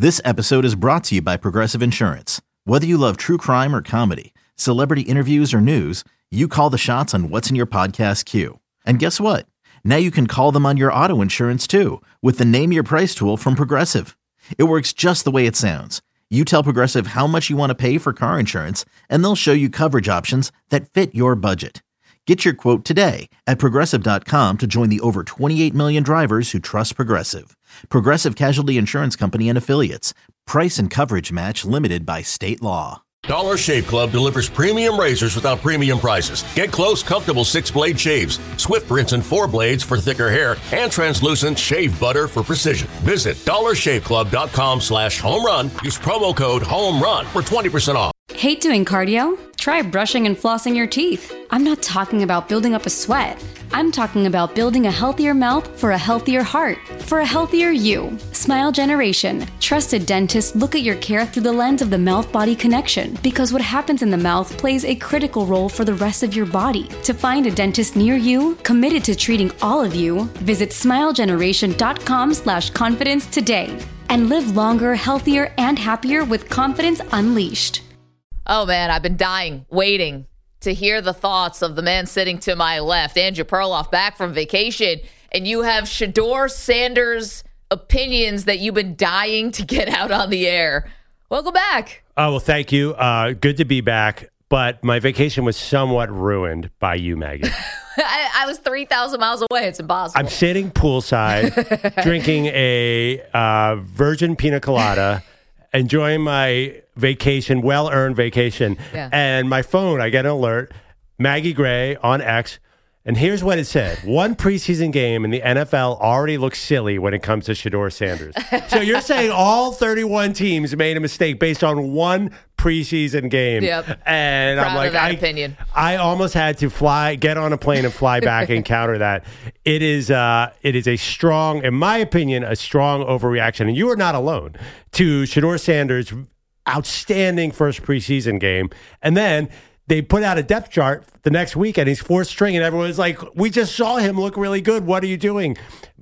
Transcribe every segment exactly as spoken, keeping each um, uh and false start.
This episode is brought to you by Progressive Insurance. Whether you love true crime or comedy, celebrity interviews or news, you call the shots on what's in your podcast queue. And guess what? Now you can call them on your auto insurance too with the Name Your Price tool from Progressive. It works just the way it sounds. You tell Progressive how much you want to pay for car insurance, and they'll show you coverage options that fit your budget. Get your quote today at Progressive dot com to join the over twenty-eight million drivers who trust Progressive. Progressive Casualty Insurance Company and Affiliates. Price and coverage match limited by state law. Dollar Shave Club delivers premium razors without premium prices. Get close, comfortable six-blade shaves, Swift rinse and four blades for thicker hair, and translucent shave butter for precision. Visit dollar shave club dot com slash home run. Use promo code HOMERUN for twenty percent off. Hate doing cardio? Try brushing and flossing your teeth. I'm not talking about building up a sweat. I'm talking about building a healthier mouth for a healthier heart, for a healthier you. Smile Generation. Trusted dentists look at your care through the lens of the mouth-body connection, because what happens in the mouth plays a critical role for the rest of your body. To find a dentist near you, committed to treating all of you, visit smile generation dot com slash confidence today. And live longer, healthier, and happier with confidence unleashed. Oh, man, I've been dying, waiting to hear the thoughts of the man sitting to my left, Andrew Perloff, back from vacation. And you have Shedeur Sanders opinions that you've been dying to get out on the air. Welcome back. Oh, well, thank you. Uh, good to be back. But my vacation was somewhat ruined by you, Maggie. I, I was three thousand miles away. It's impossible. I'm sitting poolside, drinking a uh, virgin pina colada, enjoying my vacation, well-earned vacation. Yeah. And my phone, I get an alert, Maggie Gray on X. And here's what it said. One preseason game in the N F L already looks silly when it comes to Shedeur Sanders. So you're saying all thirty-one teams made a mistake based on one preseason game. Yep. Proud And I'm like, of that I, opinion. I almost had to fly, get on a plane and fly back and counter that. It is, uh, it is a strong, in my opinion, a strong overreaction. And you are not alone to Shedeur Sanders' outstanding first preseason game. And then they put out a depth chart the next week, and he's fourth string, and everyone's like, we just saw him look really good. What are you doing?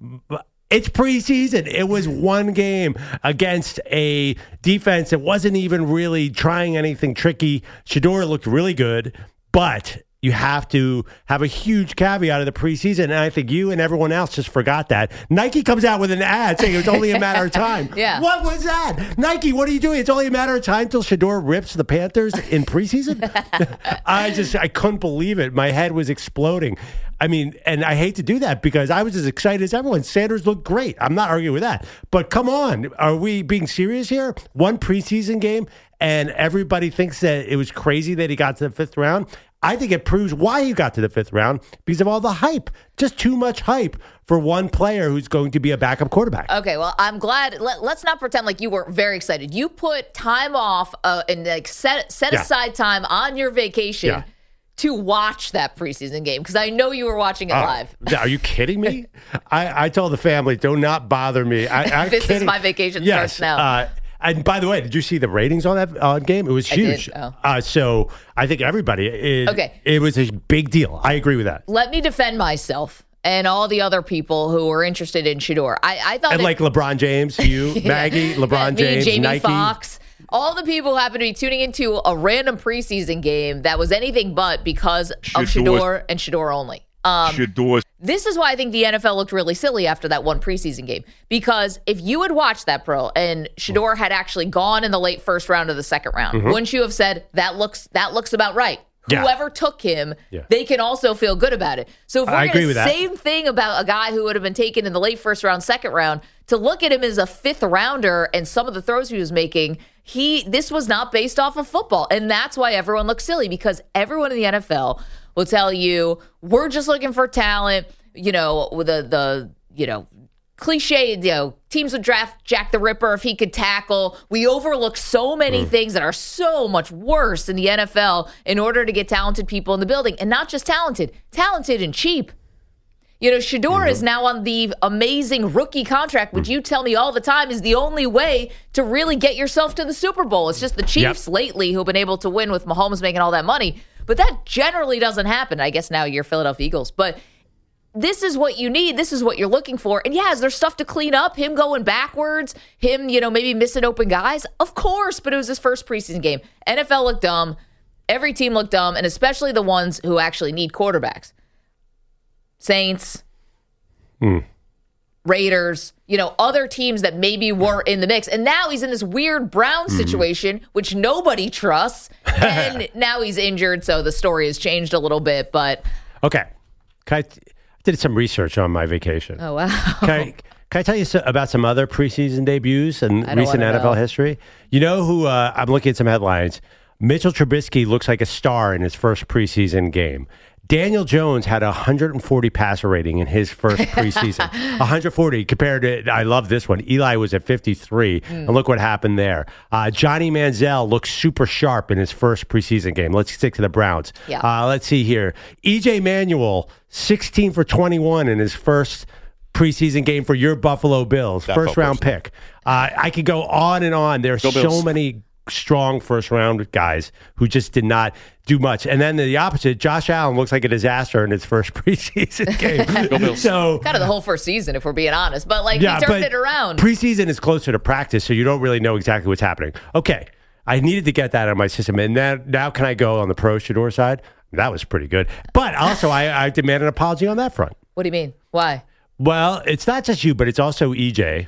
It's preseason. It was one game against a defense that wasn't even really trying anything tricky. Shedeur looked really good, but you have to have a huge caveat of the preseason, and I think you and everyone else just forgot that. Nike comes out with an ad saying it was only a matter of time. Yeah. What was that? Nike, what are you doing? It's only a matter of time till Shedeur rips the Panthers in preseason? I just, I couldn't believe it. My head was exploding. I mean, and I hate to do that because I was as excited as everyone. Sanders looked great. I'm not arguing with that. But come on, are we being serious here? One preseason game, and everybody thinks that it was crazy that he got to the fifth round. I think it proves why he got to the fifth round, because of all the hype. Just too much hype for one player who's going to be a backup quarterback. Okay, well, I'm glad. Let, let's not pretend like you were very excited. You put time off uh, and like set set Yeah. aside time on your vacation Yeah. to watch that preseason game, because I know you were watching it Uh, live. Are you kidding me? I, I told the family, do not bother me. I, I'm This is kidding. my vacation yes, starts now. Uh, and by the way, did you see the ratings on that uh, game? It was I did. huge. Oh. Uh, so I think everybody, it, Okay. it was a big deal. I agree with that. Let me defend myself and all the other people who were interested in Shedeur. I, I thought And it, like LeBron James, you, Maggie, LeBron me, James, Jamie Nike. Foxx. All the people who happen to be tuning into a random preseason game that was anything but because of Shedeur and Shedeur only. Um, Shedeur. This is why I think the N F L looked really silly after that one preseason game. Because if you had watched that, Pearl, and Shedeur had actually gone in the late first round of the second round, Mm-hmm. wouldn't you have said, that looks that looks about right? Yeah. Whoever took him, Yeah. they can also feel good about it. So if we're I agree going with to that. same thing about a guy who would have been taken in the late first round, second round, to look at him as a fifth rounder and some of the throws he was making, he this was not based off of football. And that's why everyone looks silly, because everyone in the N F L will tell you, we're just looking for talent, you know, with the, the you know, cliche, you know, teams would draft Jack the Ripper if he could tackle. We overlook so many Mm. things that are so much worse in the N F L in order to get talented people in the building. And not just talented, talented and cheap. You know, Shedeur Mm-hmm. is now on the amazing rookie contract, which you tell me all the time is the only way to really get yourself to the Super Bowl. It's just the Chiefs Yep. lately who've been able to win with Mahomes making all that money. But that generally doesn't happen. I guess now you're Philadelphia Eagles. But this is what you need. This is what you're looking for. And yeah, is there stuff to clean up? Him going backwards, him, you know, maybe missing open guys? Of course, but it was his first preseason game. N F L looked dumb. Every team looked dumb, and especially the ones who actually need quarterbacks. Saints, mm. Raiders, you know, other teams that maybe were in the mix. And now he's in this weird Brown situation, mm. which nobody trusts. And now he's injured, so the story has changed a little bit. But okay. Can I, I did some research on my vacation. Oh, wow. Can I, can I tell you so, about some other preseason debuts and recent N F L know. history? You know who, uh, I'm looking at some headlines. Mitchell Trubisky looks like a star in his first preseason game. Daniel Jones had a one hundred forty passer rating in his first preseason. one hundred forty compared to, I love this one, Eli was at fifty-three, mm. and look what happened there. Uh, Johnny Manziel looks super sharp in his first preseason game. Let's stick to the Browns. Yeah. Uh, let's see here. E J Manuel, sixteen for twenty-one in his first preseason game for your Buffalo Bills. That first round pick. Uh, I could go on and on. There's Go so Bills. many strong first round guys who just did not do much. And then the opposite, Josh Allen looks like a disaster in his first preseason game. so kind of the whole first season, if we're being honest. But like yeah, he turned but it around. Preseason is closer to practice, so you don't really know exactly what's happening. Okay, I needed to get that out of my system. And then, now can I go on the pro Shador side? That was pretty good. But also, I, I demand an apology on that front. What do you mean? Why? Well, it's not just you, but it's also E J.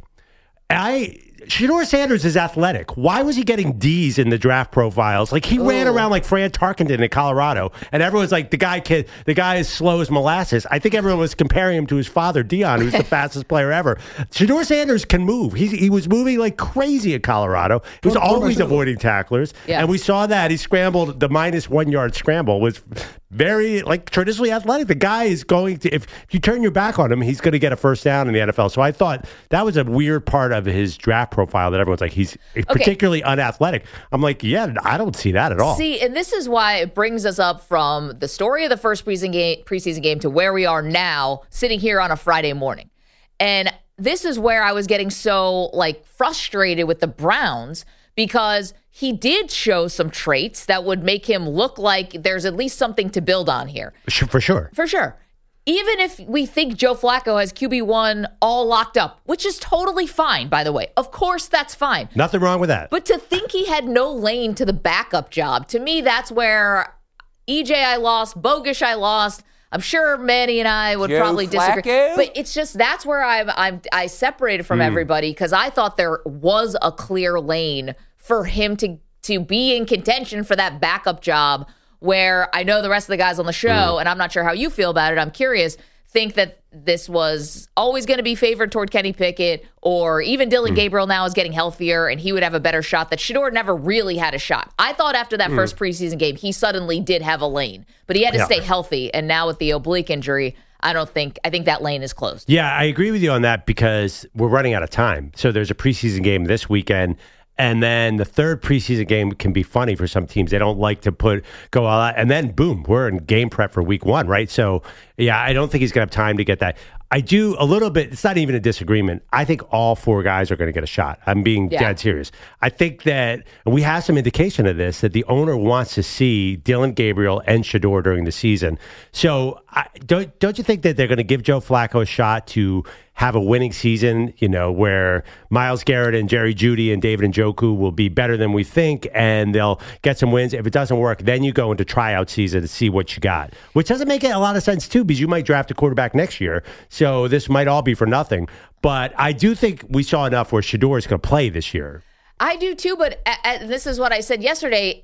I Shador Sanders is athletic. Why was he getting D's in the draft profiles? Like he Ooh. ran around like Fran Tarkenton in Colorado, and everyone's like, the guy kid, the guy is slow as molasses. I think everyone was comparing him to his father, Dion, who's the fastest player ever. Shador Sanders can move. He he was moving like crazy in Colorado. He was always avoiding tacklers, yeah. and we saw that he scrambled the minus one yard scramble was very like traditionally athletic. The guy is going to if you turn your back on him, he's going to get a first down in the N F L. So I thought that was a weird part of his draft profile that everyone's like he's okay. particularly unathletic. I'm like, yeah, I don't see that at all. See, and this is why it brings us up from the story of the first preseason game, preseason game to where we are now, sitting here on a Friday morning. And this is where I was getting so like frustrated with the Browns because he did show some traits that would make him look like there's at least something to build on here. For sure. For sure. Even if we think Joe Flacco has Q B one all locked up, which is totally fine, by the way. Of course, that's fine. Nothing wrong with that. But to think he had no lane to the backup job, to me, that's where E J I lost, Bogusch I lost. I'm sure Manny and I would Joe probably disagree. Flacco? But it's just that's where I'm, I'm I separated from mm. everybody because I thought there was a clear lane for him to to be in contention for that backup job where I know the rest of the guys on the show, mm. and I'm not sure how you feel about it, I'm curious, think that this was always going to be favored toward Kenny Pickett, or even Dylan mm. Gabriel now is getting healthier and he would have a better shot, that Shador never really had a shot. I thought after that mm. first preseason game, he suddenly did have a lane, but he had to yeah. stay healthy, and now with the oblique injury, I don't think, I think that lane is closed. Yeah, I agree with you on that because we're running out of time. So there's a preseason game this weekend. And then the third preseason game can be funny for some teams. They don't like to put go all out. And then, boom, we're in game prep for week one, right? So, yeah, I don't think he's going to have time to get that. I do a little bit. It's not even a disagreement. I think all four guys are going to get a shot. I'm being yeah. dead serious. I think that and we have some indication of this, that the owner wants to see Dylan Gabriel and Shador during the season. So I, don't don't you think that they're going to give Joe Flacco a shot to have a winning season, you know, where Myles Garrett and Jerry Jeudy and David Njoku will be better than we think, and they'll get some wins. If it doesn't work, then you go into tryout season to see what you got, which doesn't make a lot of sense, too, because you might draft a quarterback next year. So this might all be for nothing. But I do think we saw enough where Shador is going to play this year. I do, too, but uh, uh, this is what I said yesterday.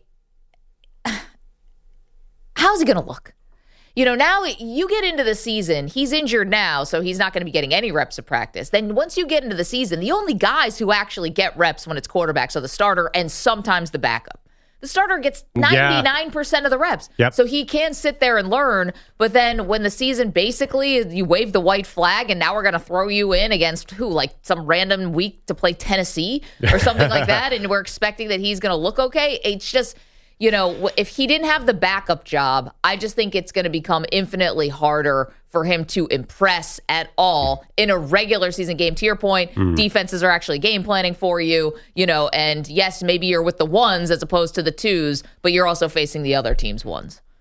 How's he going to look? You know, now you get into the season, he's injured now, so he's not going to be getting any reps of practice. Then once you get into the season, the only guys who actually get reps when it's quarterbacks are the starter and sometimes the backup. The starter gets ninety-nine percent of the reps. Yep. So he can sit there and learn, but then when the season basically, you wave the white flag and now we're going to throw you in against who? Like some random week to play Tennessee or something like that, and we're expecting that he's going to look okay. It's just... You know, if he didn't have the backup job, I just think it's going to become infinitely harder for him to impress at all in a regular season game. To your point, mm. defenses are actually game planning for you, you know, and yes, maybe you're with the ones as opposed to the twos, but you're also facing the other team's ones.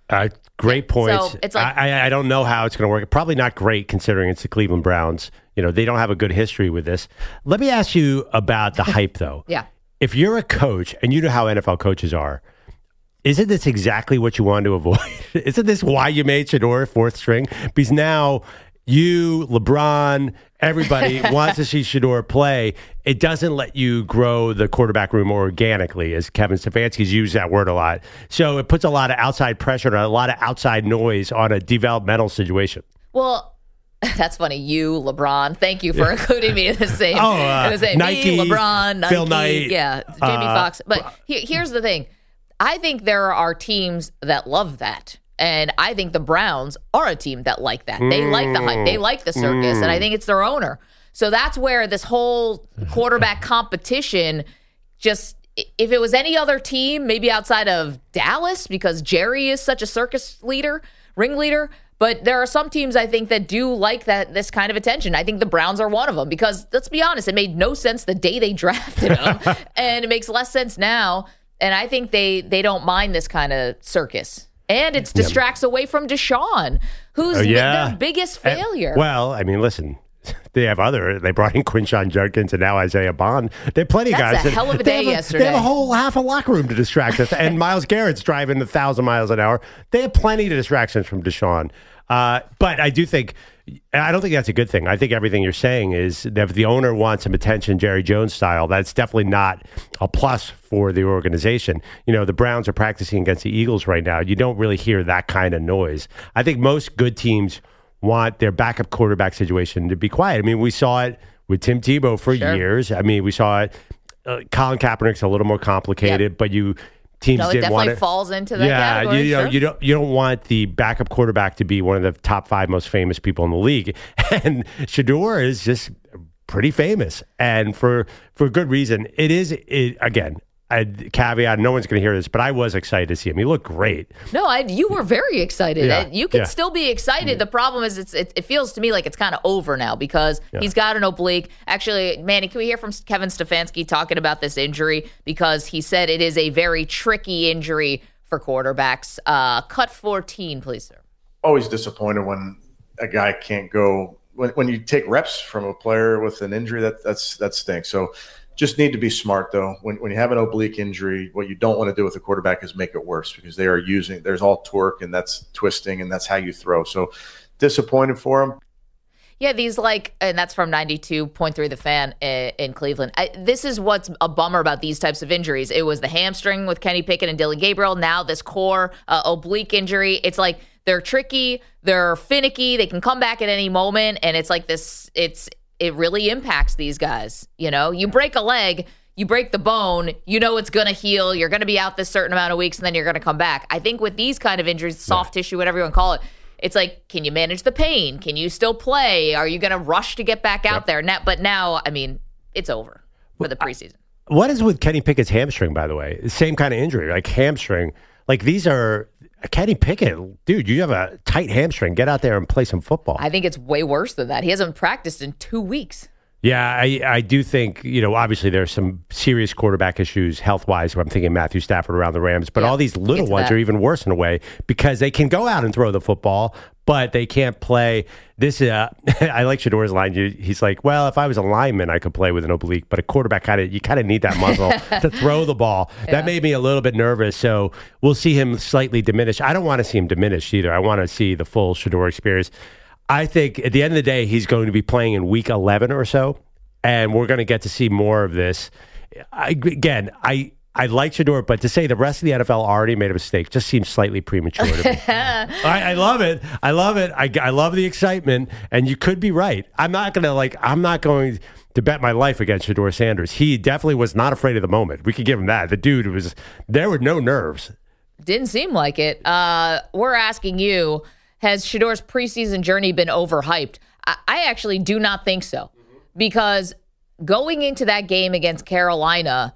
Uh, great points. So it's like, I, I don't know how it's going to work. Probably not great considering it's the Cleveland Browns. You know, they don't have a good history with this. Let me ask you about the hype, though. Yeah. If you're a coach, and you know how N F L coaches are, isn't this exactly what you want to avoid? Isn't this why you made Shedeur fourth string? Because now you, LeBron, everybody wants to see Shedeur play. It doesn't let you grow the quarterback room organically, as Kevin Stefanski's used that word a lot. So it puts a lot of outside pressure and a lot of outside noise on a developmental situation. Well, that's funny. You, LeBron. Thank you for including me in the same. Oh, uh, in the same. Nike, me, LeBron, Nike, Phil Knight, yeah, Jamie uh, Foxx. But he, here's the thing. I think there are teams that love that. And I think the Browns are a team that like that. They mm, like the hype. They like the circus. Mm. And I think it's their owner. So that's where this whole quarterback competition just, if it was any other team, maybe outside of Dallas, because Jerry is such a circus leader, ringleader. But there are some teams I think that do like that this kind of attention. I think the Browns are one of them because, let's be honest, it made no sense the day they drafted him. And it makes less sense now. And I think they they don't mind this kind of circus. And it distracts yeah. away from Deshaun, who's oh, yeah. their biggest failure. And, well, I mean, listen, they have other. They brought in Quinshon Judkins and now Isaiah Bond. They have plenty of That's guys. That's a hell of a day they a, yesterday. They have a whole half a locker room to distract us. And Myles Garrett's driving a thousand miles an hour. They have plenty of distractions from Deshaun. Uh, but I do think, I don't think that's a good thing. I think everything you're saying is that if the owner wants some attention, Jerry Jones style, that's definitely not a plus for the organization. You know, the Browns are practicing against the Eagles right now. You don't really hear that kind of noise. I think most good teams want their backup quarterback situation to be quiet. I mean, we saw it with Tim Tebow for sure. years. I mean, we saw it. Uh, Colin Kaepernick's a little more complicated, yep. but you... Teams no, it didn't definitely want it. falls into that yeah, category. You, you know, sure. you don't you don't want the backup quarterback to be one of the top five most famous people in the league. And Shedeur is just pretty famous, and for for good reason. It is it, again. A caveat, no one's going to hear this, but I was excited to see him. He looked great. No, I, you were very excited. Yeah, you can yeah. still be excited. Yeah. The problem is it's, it, it feels to me like it's kind of over now because yeah. he's got an oblique. Actually, Manny, can we hear from Kevin Stefanski talking about this injury? Because he said it is a very tricky injury for quarterbacks. Uh, cut fourteen, please, sir. Always disappointed when a guy can't go. When, when you take reps from a player with an injury, that that's that stinks. So just need to be smart, though. When when you have an oblique injury, what you don't want to do with a quarterback is make it worse because they are using – there's all torque and that's twisting and that's how you throw. So disappointed for him. Yeah, these like – and that's from ninety-two point three The Fan in, in Cleveland. I, this is what's a bummer about these types of injuries. It was the hamstring with Kenny Pickett and Dylan Gabriel. Now this core uh, oblique injury. It's like they're tricky. They're finicky. They can come back at any moment. And it's like this – it's – it really impacts these guys. You know, you break a leg, you break the bone, you know it's going to heal. You're going to be out this certain amount of weeks, and then you're going to come back. I think with these kind of injuries, soft yeah. tissue, whatever you want to call it, it's like, can you manage the pain? Can you still play? Are you going to rush to get back out yep. there? Now, but now, I mean, it's over for the preseason. What is with Kenny Pickett's hamstring, by the way? Same kind of injury, like hamstring. Like these are... Kenny Pickett, dude, you have a tight hamstring. Get out there and play some football. I think it's way worse than that. He hasn't practiced in two weeks. Yeah, I, I do think, you know, obviously there's some serious quarterback issues health-wise. I'm thinking Matthew Stafford around the Rams. But yeah, all these little ones that. are even worse in a way because they can go out and throw the football, but they can't play. This, uh, I like Shedeur's line. He's like, well, if I was a lineman, I could play with an oblique. But a quarterback, kind of, you kind of need that muscle to throw the ball. Yeah. That made me a little bit nervous. So we'll see him slightly diminished. I don't want to see him diminished either. I want to see the full Shedeur experience. I think at the end of the day, he's going to be playing in week eleven or so, and we're going to get to see more of this. I, again, I I like Shedeur, but to say the rest of the N F L already made a mistake just seems slightly premature to me. I, I love it. I love it. I, I love the excitement, and you could be right. I'm not going to like. I'm not going to bet my life against Shedeur Sanders. He definitely was not afraid of the moment. We could give him that. The dude was there were no nerves. Didn't seem like it. Uh, we're asking you. Has Shedeur's preseason journey been overhyped? I, I actually do not think so. Mm-hmm. Because going into that game against Carolina,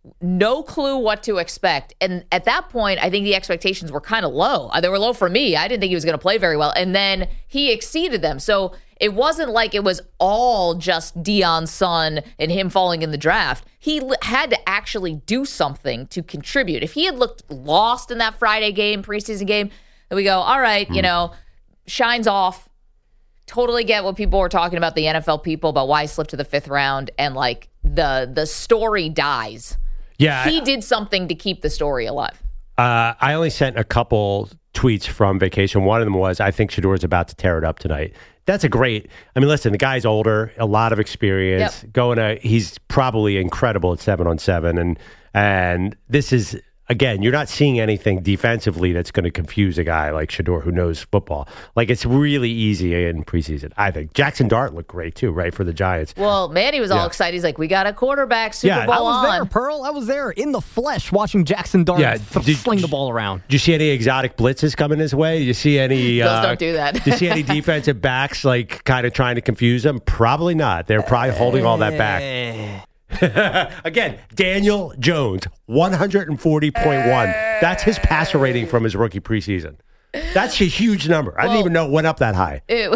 no clue what to expect. And at that point, I think the expectations were kind of low. They were low for me. I didn't think he was going to play very well. And then he exceeded them. So it wasn't like it was all just Deion's son and him falling in the draft. He l- had to actually do something to contribute. If he had looked lost in that Friday game, preseason game, that we go, all right, mm. you know, shines off. Totally get what people were talking about, the N F L people, about why he slipped to the fifth round, and like the the story dies. Yeah, he I, did something to keep the story alive. Uh, I only sent a couple tweets from vacation. One of them was, I think Shedor's about to tear it up tonight. That's a great, I mean, listen, the guy's older, a lot of experience. Yep. Going to, he's probably incredible at seven on seven. And, and this is, again, you're not seeing anything defensively that's going to confuse a guy like Shedeur who knows football. Like, it's really easy in preseason, I think. Jackson Dart looked great, too, right, for the Giants. Well, Manny was yeah. all excited. He's like, we got a quarterback, Super yeah, Bowl I was on. there, Pearl. I was there in the flesh watching Jackson Dart yeah, th- did, sling the ball around. Did you see any exotic blitzes coming his way? Did you see any... Those uh, don't do that. Did you see any defensive backs, like, kind of trying to confuse him? Probably not. They're probably holding all that back. Again, Daniel Jones, one forty point one. That's his passer rating from his rookie preseason. That's a huge number. I well, didn't even know it went up that high. It,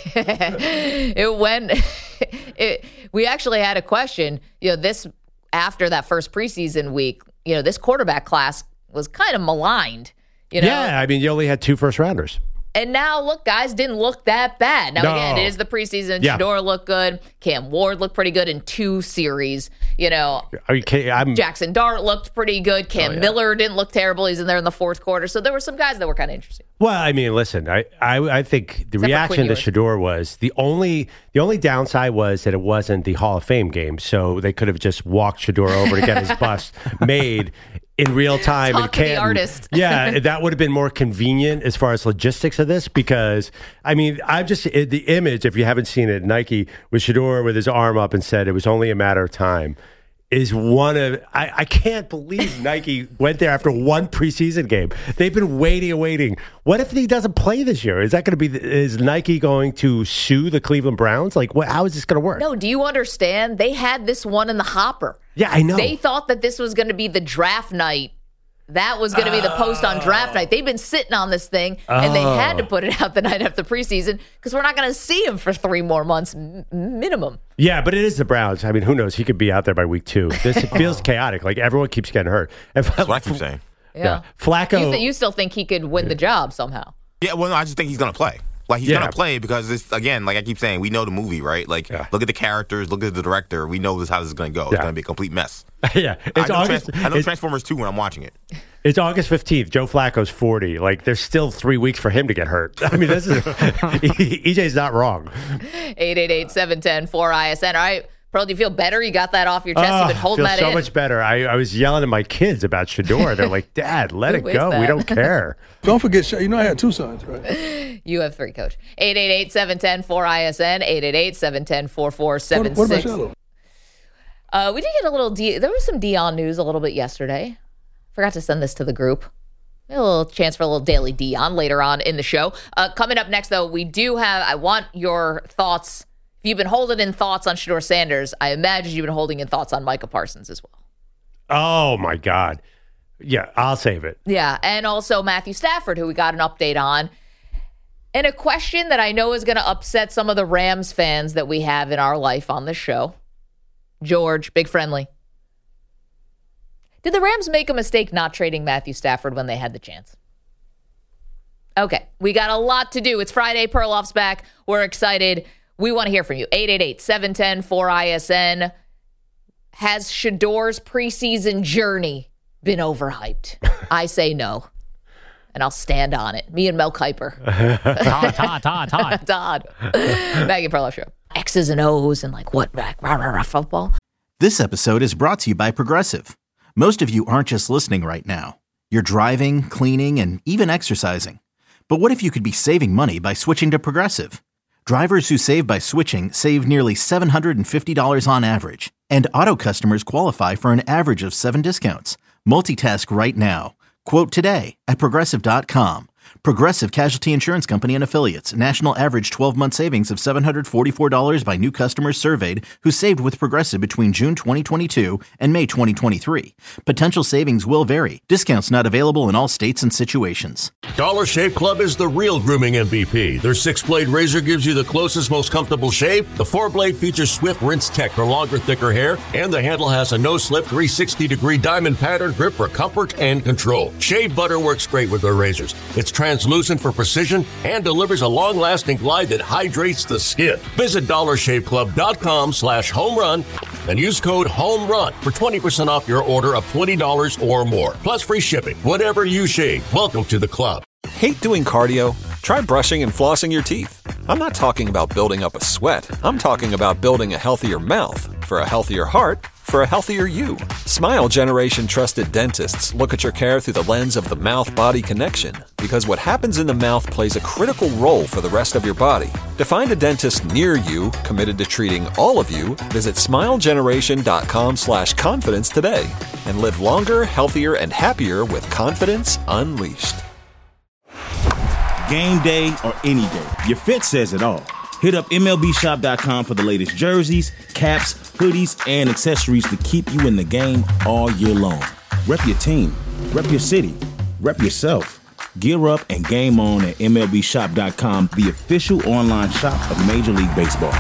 it went. It, we actually had a question. You know, this after that first preseason week. You know, this quarterback class was kind of maligned. You know? Yeah, I mean, you only had two first rounders. And now, look, guys didn't look that bad. Now, no. again, it is the preseason. Yeah. Shedeur looked good. Cam Ward looked pretty good in two series. You know, Are you kidding? I'm... Jackson Dart looked pretty good. Cam oh, yeah. Miller didn't look terrible. He's in there in the fourth quarter. So there were some guys that were kind of interesting. Well, I mean, listen, I, I, I think the Except reaction to Shedeur was the only the only downside was that it wasn't the Hall of Fame game. So they could have just walked Shedeur over to get his bust made in real time. Talk and to the artist. Yeah, that would have been more convenient as far as logistics of this, because, I mean, I've just, the image, if you haven't seen it, Nike with Shedeur with his arm up and said it was only a matter of time, is one of, I, I can't believe Nike went there after one preseason game. They've been waiting and waiting. What if he doesn't play this year? Is that going to be, is Nike going to sue the Cleveland Browns? Like, what, how is this going to work? No, do you understand? They had this one in the hopper. Yeah, I know. They thought that this was going to be the draft night. That was going to be the post on draft night. They've been sitting on this thing, and oh. they had to put it out the night after preseason because we're not going to see him for three more months m- minimum. Yeah, but it is the Browns. I mean, who knows? He could be out there by week two. This it feels chaotic. Like, everyone keeps getting hurt. And That's what I keep saying. Yeah. yeah. Flacco. You, th- you still think he could win the job somehow? Yeah, well, no, I just think he's going to play. Like, he's yeah. going to play because, this, again, like I keep saying, we know the movie, right? Like, yeah. look at the characters, look at the director. We know this how this is going to go. It's yeah. going to be a complete mess. yeah. It's I know, August, Trans- I know it's, Transformers two when I'm watching it. It's August fifteenth. Joe Flacco's forty. Like, there's still three weeks for him to get hurt. I mean, this is E J's not wrong. eight eight eight, seven one zero, four I S N. All right. Pearl, do you feel better? You got that off your chest? Oh, You've been holding feel that so in. much better. I, I was yelling at my kids about Shedeur. They're like, Dad, let it go. that? We don't care. Don't forget, you know I had two sons, right? You have three, Coach. eight eight eight, seven one zero, four I S N, eight eight eight, seven one zero, four four seven six. What, what about Shallow? Uh, we did get a little, De- there was some Dion news a little bit yesterday. Forgot to send this to the group. A little chance for a little daily Dion later on in the show. Uh, coming up next, though, we do have, I want your thoughts. If you've been holding in thoughts on Shedeur Sanders, I imagine you've been holding in thoughts on Micah Parsons as well. Oh, my God. Yeah, I'll save it. Yeah, and also Matthew Stafford, who we got an update on. And a question that I know is going to upset some of the Rams fans that we have in our life on this show. George, Big Friendly. Did the Rams make a mistake not trading Matthew Stafford when they had the chance? Okay, we got a lot to do. It's Friday. Perloff's back. We're excited. We want to hear from you. eight eight eight, seven one zero, four I S N. Has Shedeur's preseason journey been overhyped? I say no. And I'll stand on it. Me and Mel Kiper. Todd, Todd, Todd, Todd. Todd. Maggie Perloff Show. X's and O's and like what? Rah, rah, rah, football. This episode is brought to you by Progressive. Most of you aren't just listening right now. You're driving, cleaning, and even exercising. But what if you could be saving money by switching to Progressive? Drivers who save by switching save nearly seven hundred fifty dollars on average. And auto customers qualify for an average of seven discounts. Multitask right now. Quote today at Progressive dot com. Progressive Casualty Insurance Company and Affiliates. National average twelve-month savings of seven hundred forty-four dollars by new customers surveyed who saved with Progressive between June twenty twenty-two and May twenty twenty-three. Potential savings will vary. Discounts not available in all states and situations. Dollar Shave Club is the real grooming M V P. Their six-blade razor gives you the closest, most comfortable shave. The four-blade features Swift Rinse Tech for longer, thicker hair. And the handle has a no-slip three hundred sixty degree diamond pattern grip for comfort and control. Shave butter works great with their razors. It's translucent for precision and delivers a long-lasting glide that hydrates the skin. Visit dollar shave club dot com slash home run and use code HOMERUN for twenty percent off your order of twenty dollars or more, plus free shipping. Whatever you shave, welcome to the club. Hate doing cardio? Try brushing and flossing your teeth. I'm not talking about building up a sweat. I'm talking about building a healthier mouth for a healthier heart for a healthier you. Smile Generation trusted dentists look at your care through the lens of the mouth-body connection, because what happens in the mouth plays a critical role for the rest of your body. To find a dentist near you committed to treating all of you, visit smilegeneration.com slash confidence today and live longer, healthier, and happier with confidence unleashed. Game day or any day, your fit says it all. Hit up M L B shop dot com for the latest jerseys, caps, hoodies, and accessories to keep you in the game all year long. Rep your team, rep your city, rep yourself. Gear up and game on at M L B shop dot com, the official online shop of Major League Baseball.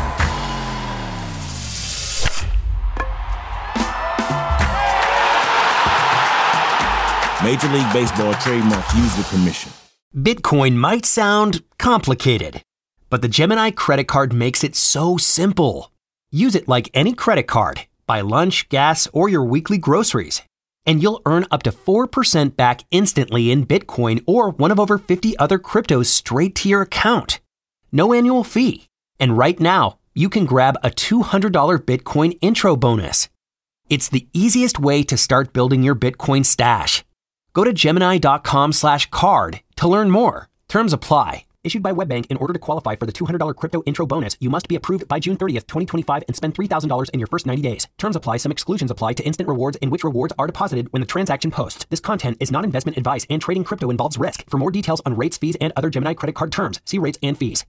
Major League Baseball trademark used with permission. Bitcoin might sound complicated, but the Gemini credit card makes it so simple. Use it like any credit card. Buy lunch, gas, or your weekly groceries, and you'll earn up to four percent back instantly in Bitcoin or one of over fifty other cryptos straight to your account. No annual fee. And right now, you can grab a two hundred dollars Bitcoin intro bonus. It's the easiest way to start building your Bitcoin stash. Go to Gemini.com slash card to learn more. Terms apply. Issued by WebBank. In order to qualify for the two hundred dollars crypto intro bonus, you must be approved by June thirtieth, twenty twenty-five and spend three thousand dollars in your first ninety days. Terms apply. Some exclusions apply to instant rewards in which rewards are deposited when the transaction posts. This content is not investment advice, and trading crypto involves risk. For more details on rates, fees, and other Gemini credit card terms, see rates and fees.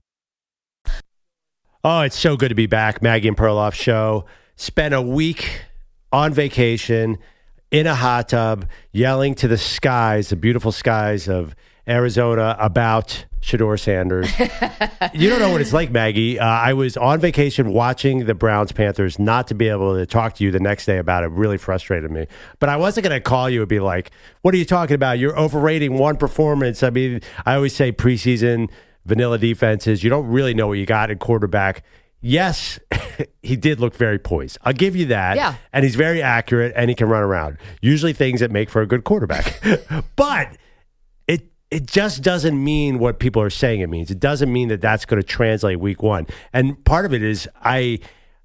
Oh, it's so good to be back. Maggie and Perloff show. Spent a week on vacation in a hot tub, yelling to the skies, the beautiful skies of Arizona, about Shedeur Sanders. You don't know what it's like, Maggie. Uh, I was on vacation watching the Browns-Panthers. Not to be able to talk to you the next day about it really frustrated me. But I wasn't going to call you and be like, what are you talking about? You're overrating one performance. I mean, I always say preseason vanilla defenses. You don't really know what you got at quarterback. Yes, he did look very poised. I'll give you that. Yeah. And he's very accurate, and he can run around. Usually things that make for a good quarterback. But it it just doesn't mean what people are saying it means. It doesn't mean that that's going to translate week one. And part of it is I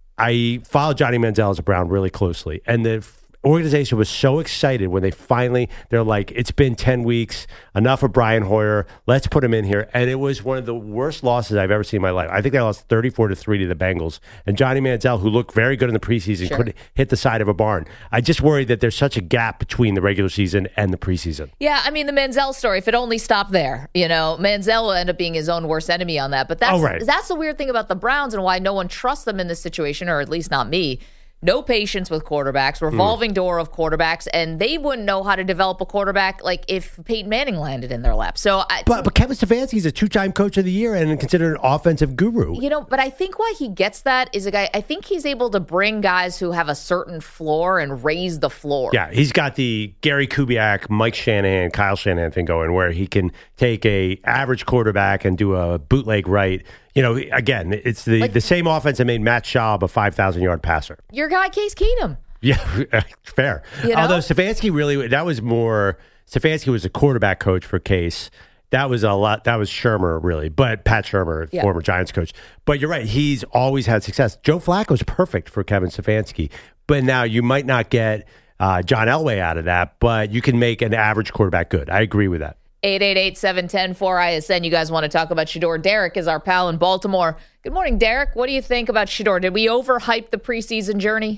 I follow Johnny Manziel as a Brown really closely. And the organization was so excited when they finally, they're like, it's been ten weeks, enough of Brian Hoyer, let's put him in here. And it was one of the worst losses I've ever seen in my life. I think they lost thirty-four to three to the Bengals. And Johnny Manziel, who looked very good in the preseason, Sure. could hit the side of a barn. I just worry that there's such a gap between the regular season and the preseason. Yeah, I mean, the Manziel story, if it only stopped there, you know, Manziel will end up being his own worst enemy on that. But that's, Oh, right. that's the weird thing about the Browns and why no one trusts them in this situation, or at least not me. No patience with quarterbacks, revolving mm. door of quarterbacks, and they wouldn't know how to develop a quarterback like if Peyton Manning landed in their lap. So, I, But, but Kevin Stefanski's a two-time coach of the year and considered an offensive guru. you know, but I think why he gets that is a guy. I think he's able to bring guys who have a certain floor and raise the floor. Yeah, he's got the Gary Kubiak, Mike Shanahan, Kyle Shanahan thing going, where he can take a average quarterback and do a bootleg right. You know, again, it's the, Like- the same offense that made Matt Schaub a five thousand yard passer. Your guy, Case Keenum. Yeah, fair. You know? Although Stefanski really, that was more, Stefanski was a quarterback coach for Case. That was a lot, that was Shermer, really. But Pat Shermer, Yeah. former Giants coach. But you're right, he's always had success. Joe Flacco's perfect for Kevin Stefanski. But now you might not get uh, John Elway out of that, but you can make an average quarterback good. I agree with that. eight eight eight, seven one zero, four I S N. You guys want to talk about Shedeur. Derek is our pal in Baltimore. Good morning, Derek. What do you think about Shedeur? Did we overhype the preseason journey?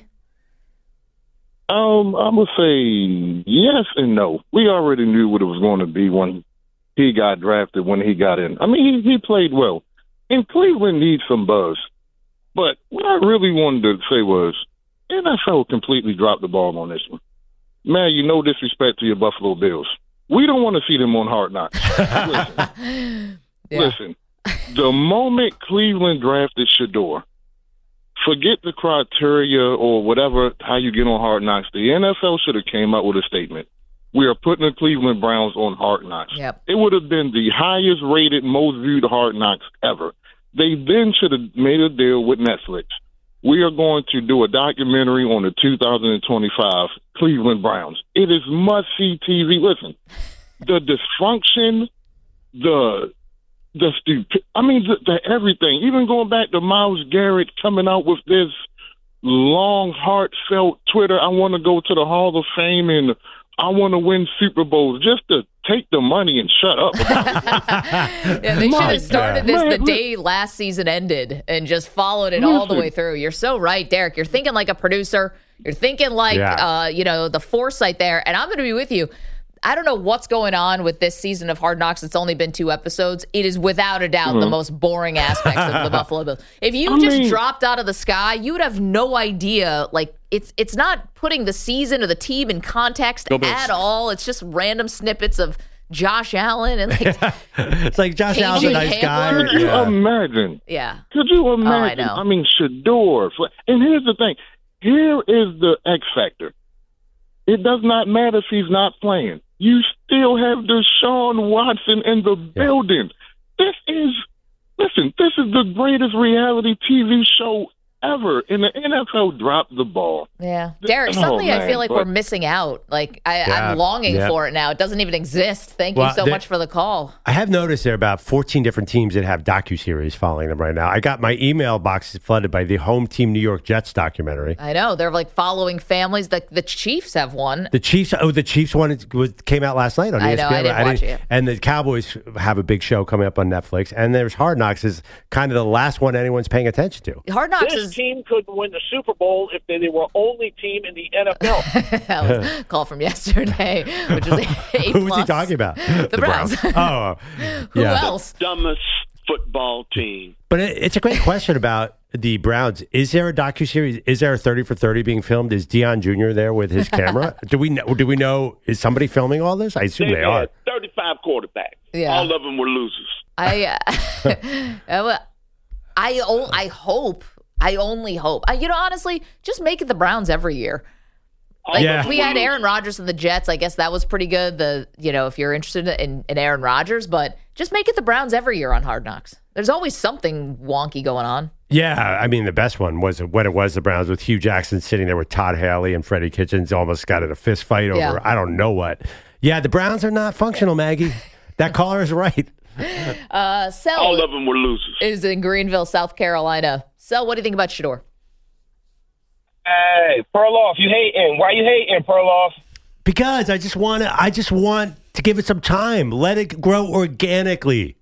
Um, I'm going to say yes and no. We already knew what it was going to be when he got drafted, when he got in. I mean, he, he played well. And Cleveland needs some buzz. But what I really wanted to say was, N F L completely dropped the ball on this one. Man, you no disrespect to your Buffalo Bills. We don't want to see them on Hard Knocks. Listen, Yeah. listen, the moment Cleveland drafted Shedeur, forget the criteria or whatever, how you get on Hard Knocks. The N F L should have came out with a statement. we are putting the Cleveland Browns on Hard Knocks. Yep. It would have been the highest rated, most viewed Hard Knocks ever. They then should have made a deal with Netflix. We are going to do a documentary on the two thousand twenty-five Cleveland Browns. It is must-see T V. Listen, the dysfunction, the the stupid, I mean, the, the everything. Even going back to Myles Garrett coming out with this long, heartfelt Twitter, I want to go to the Hall of Fame and I want to win Super Bowls, just to take the money and shut up about it. Yeah, they should My have started God. this Man, the look- day last season ended and just followed it all the Listen. way through. You're so right, Derek. You're thinking like a producer. You're thinking like, Yeah. uh, you know, the foresight there. And I'm going to be with you. I don't know what's going on with this season of Hard Knocks. It's only been two episodes. It is without a doubt the Mhm. most boring aspects of the Buffalo Bills. If you I just mean- dropped out of the sky, you would have no idea. Like it's it's not putting the season or the team in context Go Bills. at all. It's just random snippets of Josh Allen and like It's like Josh Casey Allen's a nice guy. Handler. Could you Yeah. imagine? yeah. Could you imagine? know. I mean, Shador. And here's the thing. Here is the X factor. It does not matter if he's not playing. You still have Deshaun Watson in the building. This is, listen, this is the greatest reality T V show ever. And the N F L dropped the ball. Yeah. Derek, Oh, suddenly I man, feel like but- we're missing out. Like I, Yeah, I'm longing yeah. for it now. It doesn't even exist. Thank Well, you so there- much for the call. I have noticed there are about fourteen different teams that have docuseries following them right now. I got my email box flooded by the Home Team New York Jets documentary. I know. They're like following families. The the Chiefs have one. The Chiefs, oh, the Chiefs one is- was, came out last night on I E S P N. know, I didn't watch it. And the Cowboys have a big show coming up on Netflix. And there's Hard Knocks is kind of the last one anyone's paying attention to. Hard Knocks This is team couldn't win the Super Bowl if they were only team in the N F L. that was a call from yesterday, which is A Who was he plus. talking about? The, Browns. Oh, Who yeah. else? Dumbest football team. But it, it's a great question about the Browns. Is there a docuseries? Is there a thirty for thirty being filmed? Is Deion Junior there with his camera? do we know? Do we know? Is somebody filming all this? I assume They they are. had thirty-five quarterbacks. Yeah. All of them were losers. I, uh, I, o- I hope. I only hope. I, you know, honestly, just make it the Browns every year. Like, Yeah. we had Aaron Rodgers and the Jets. I guess that was pretty good. The you know, if you're interested in, in Aaron Rodgers, but just make it the Browns every year on Hard Knocks. There's always something wonky going on. Yeah, I mean the best one was when it was the Browns with Hugh Jackson sitting there with Todd Haley and Freddie Kitchens almost got in a fist fight over Yeah. I don't know what. Yeah, the Browns are not functional, Maggie. That caller is right. Uh, Sel All of them were losers. is in Greenville, South Carolina. Sel, what do you think about Shador? Hey, Perloff, you hating? Why you hating, Perloff? Because I just want to. I just want to give it some time. Let it grow organically.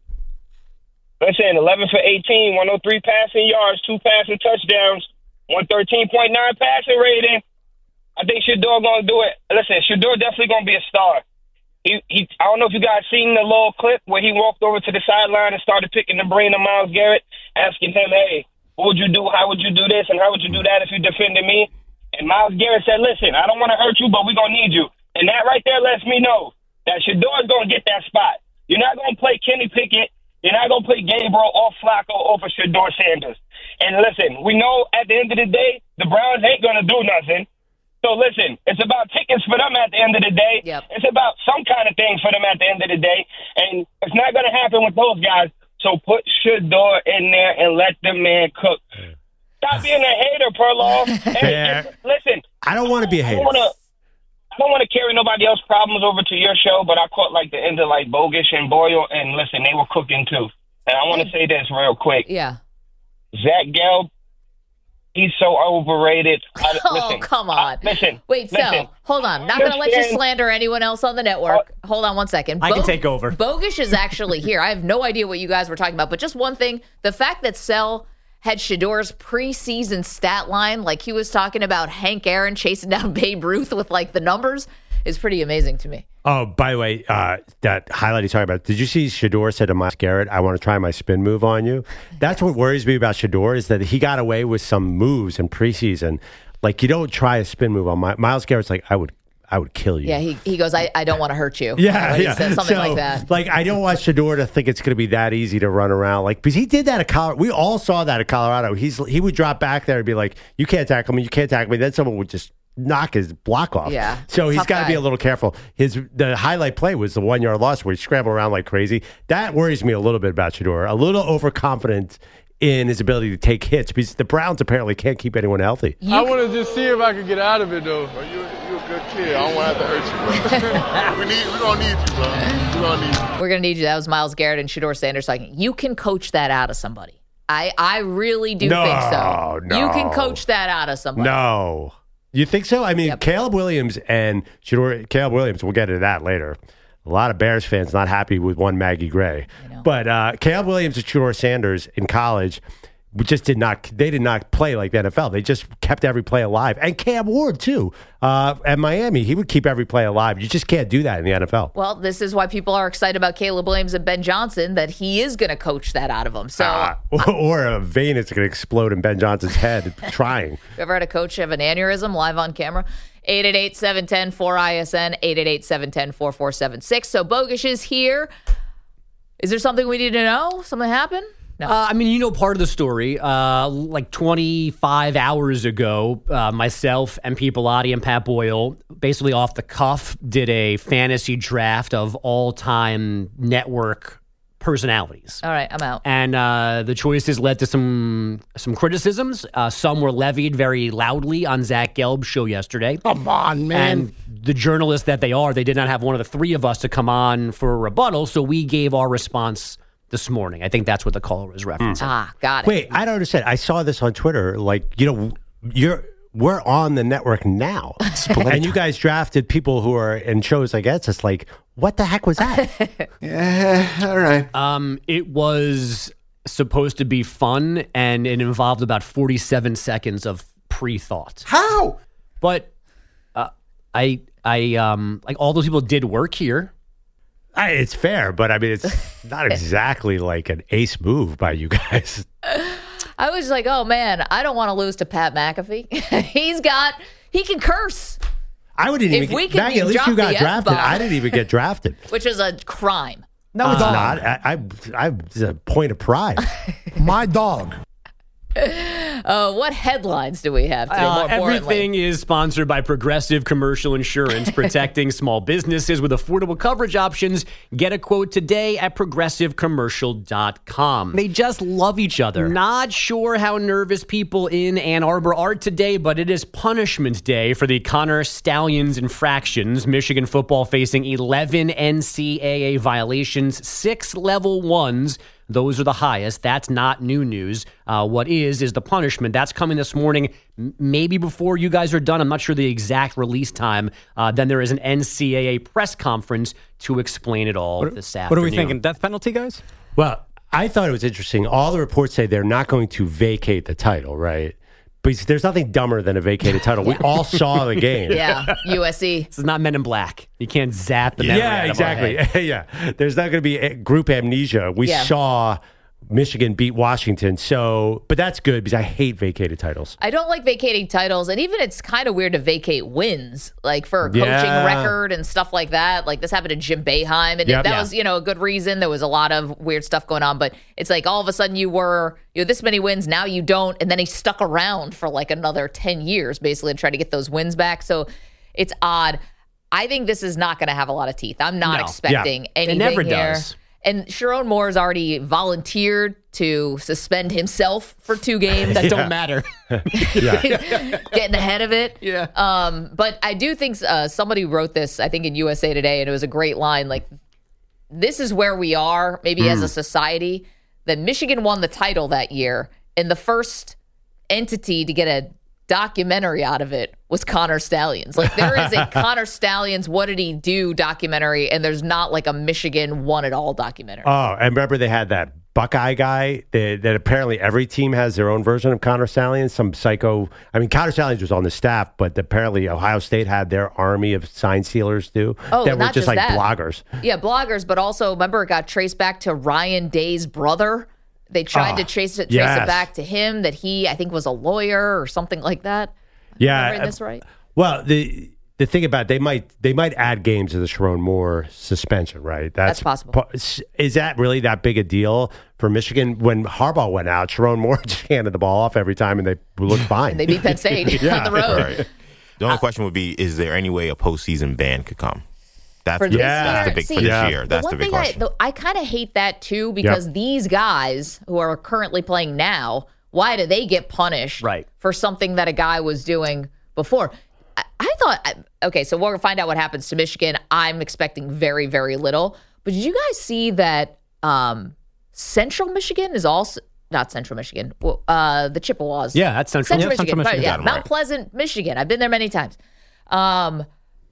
Listen, eleven for eighteen, one oh three passing yards, two passing touchdowns, one thirteen point nine passing rating. I think Shador gonna do it. Listen, Shador definitely gonna be a star. He, he, I don't know if you guys seen the little clip where he walked over to the sideline and started picking the brain of Myles Garrett, asking him, "Hey, what would you do? How would you do this? And how would you do that if you defended me?" And Myles Garrett said, "Listen, I don't want to hurt you, but we're gonna need you." And that right there lets me know that Shador's gonna get that spot. You're not gonna play Kenny Pickett. You're not gonna play Gabriel or Flacco over Shador Sanders. And listen, we know at the end of the day, the Browns ain't gonna do nothing. So listen, it's about tickets for them at the end of the day. Yep. It's about some kind of thing for them at the end of the day. And it's not going to happen with those guys. So put Shador in there and let the man cook. Stop being a hater, Perloff. Hey, Fair. listen. I don't want to be a I hater. don't want to. I don't want to carry nobody else's problems over to your show, but I caught like the end of like Bogish and Boyle, and listen, they were cooking too. And I want to say this real quick. Yeah. Zach Gelb, he's so overrated. I, Oh, listen, come on. I- listen. Wait, listen. Sel, hold on. Not going to let you Understand- slander anyone else on the network. Hold on one second. I can take over. Bogish is actually here. I have no idea what you guys were talking about, but just one thing. The fact that Sel had Shador's preseason stat line, like he was talking about Hank Aaron chasing down Babe Ruth with like the numbers, is pretty amazing to me. Oh, by the way, uh, that highlight he's talking about, did you see Shador said to Myles Garrett, "I want to try my spin move on you"? That's what worries me about Shador is that he got away with some moves in preseason. Like, you don't try a spin move on My- Myles Garrett's like, I would I would kill you. Yeah, he, he goes, I, I don't want to hurt you. Yeah, Or he yeah. said something So, like that. Like, I don't want Shador to think it's going to be that easy to run around. Like, because he did that at Colorado. We all saw that at Colorado. He's he would drop back there and be like, "You can't tackle me. You can't tackle me." Then someone would just knock his block off. Yeah. So he's Tough got to be guy. a little careful. His the highlight play was the one yard loss where he scrambled around like crazy. That worries me a little bit about Shedeur. A little overconfident in his ability to take hits because the Browns apparently can't keep anyone healthy. I want to just see if I can get out of it, though. Are you, you a good kid. I don't want to have to hurt you, bro. we need, we're going to need you, bro. We're going to need you. We're going to need you. That was Myles Garrett and Shedeur Sanders talking. You can coach that out of somebody. I, I really do No, think so. no. You can coach that out of somebody. No. You think so? I mean, Yep. Caleb Williams and Shedeur, Caleb Williams, we'll get into that later. A lot of Bears fans not happy with one Maggie Gray. But uh, Caleb Williams and Shedeur Sanders in college we just did not, they did not play like the N F L. They just kept every play alive. And Cam Ward, too, uh, at Miami. He would keep every play alive. You just can't do that in the N F L. Well, this is why people are excited about Caleb Williams and Ben Johnson, that he is going to coach that out of them. So, Uh, or a vein is going to explode in Ben Johnson's head trying. you ever had a coach have an aneurysm live on camera? eight eight eight, seven one zero, four I S N, eight eight eight, seven one zero, four four seven six. So Bogusch is here. Is there something we need to know? Something happened? No. Uh, I mean, you know part of the story. Uh, like twenty-five hours ago, uh, myself, M P Pilati, and Pat Boyle, basically off the cuff, did a fantasy draft of all-time network personalities. All right, I'm out. And uh, the choices led to some some criticisms. Uh, some were levied very loudly on Zach Gelb's show yesterday. Come on, man. And the journalists that they are, they did not have one of the three of us to come on for a rebuttal, so we gave our response this morning. I think that's what the caller was referencing. Ah, got it. Wait, I don't understand. I saw this on Twitter. Like, you know, you're we're on the network now. And you guys drafted people who are in shows like that. It's like, what the heck was that? Yeah, all right. Um, it was supposed to be fun, and it involved about forty-seven seconds of pre-thought. How? But uh, I, I, um, like all those people did work here. I, it's fair, but I mean, it's not exactly like an ace move by you guys. I was like, oh, man, I don't want to lose to Pat McAfee. He's got, he can curse. I wouldn't even If we get, can Maggie, at least drop you got the drafted. F-bomb. I didn't even get drafted. Which is a crime. No, it's not. I, I, I, it's a point of pride. My dog. Uh, what headlines do we have today? Uh, more importantly? everything is sponsored by Progressive Commercial Insurance, protecting small businesses with affordable coverage options. Get a quote today at progressive commercial dot com. They just love each other. Not sure how nervous people in Ann Arbor are today, but it is punishment day for the Connor Stallions infractions. Michigan football facing eleven N C double A violations, six level ones. Those are the highest. That's not new news. Uh, what is, is the punishment. That's coming this morning, m- maybe before you guys are done. I'm not sure the exact release time. Uh, then there is an N C double A press conference to explain it all What, this what afternoon. are we thinking? Death penalty, guys? Well, I thought it was interesting. All the reports say they're not going to vacate the title, right? But there's nothing dumber than a vacated title. We all saw the game. Yeah, U S C. This is not Men in Black. You can't zap the memory Yeah, out of our exactly. head. yeah. There's not going to be a group amnesia. We Yeah. saw Michigan beat Washington. So, but that's good because I hate vacated titles. I don't like vacating titles, and even it's kind of weird to vacate wins, like for a coaching Yeah. record and stuff like that. Like this happened to Jim Boeheim, and Yep. that Yeah. was, you know, a good reason. There was a lot of weird stuff going on, but it's like all of a sudden you were, you know, this many wins, now you don't, and then he stuck around for like another ten years, basically, to try to get those wins back. So it's odd. I think this is not going to have a lot of teeth. I'm not No. expecting Yeah. It anything never here. does. And Sharon Moore has already volunteered to suspend himself for two games. That Yeah. don't matter. Getting ahead of it. Yeah. Um, but I do think uh, somebody wrote this, I think in U S A Today, and it was a great line. Like, this is where we are, maybe as a society, that Michigan won the title that year, and the first entity to get a documentary out of it was Connor Stallions. Like, there is a Connor Stallions, what did he do documentary, and there's not like a Michigan won it all documentary. Oh, and remember they had that Buckeye guy that, that apparently every team has their own version of Connor Stallions. Some psycho. I mean, Connor Stallions was on the staff, but apparently Ohio State had their army of sign sealers too. Oh, that were not just just like that. bloggers. Yeah, bloggers, but also remember it got traced back to Ryan Day's brother. They tried Oh, to trace it, trace yes. it back to him, that he, I think, was a lawyer or something like that. Yeah. Am I reading this right? Well, the the thing about it, they might they might add games to the Sharon Moore suspension, right? That's possible. po- Is that really that big a deal for Michigan? When Harbaugh went out, Sharon Moore just handed the ball off every time, and they looked fine. And they beat Penn State Yeah, on the road. right. The only Uh, question would be: is there any way a postseason ban could come? That's For the, this that's year, the big see, for this Yeah. year. The That's one the big thing question. I, the, I kind of hate that too because Yep. these guys who are currently playing now, why do they get punished Right. for something that a guy was doing before? I, I thought, okay, so we're going to find out what happens to Michigan. I'm expecting very, very little. But did you guys see that um, Central Michigan is also, not Central Michigan, well, uh, the Chippewas. Yeah, that's Central. Central Yeah, Michigan. Central right, Michigan. yeah, Got 'em Mount right. Pleasant, Michigan. I've been there many times. Um,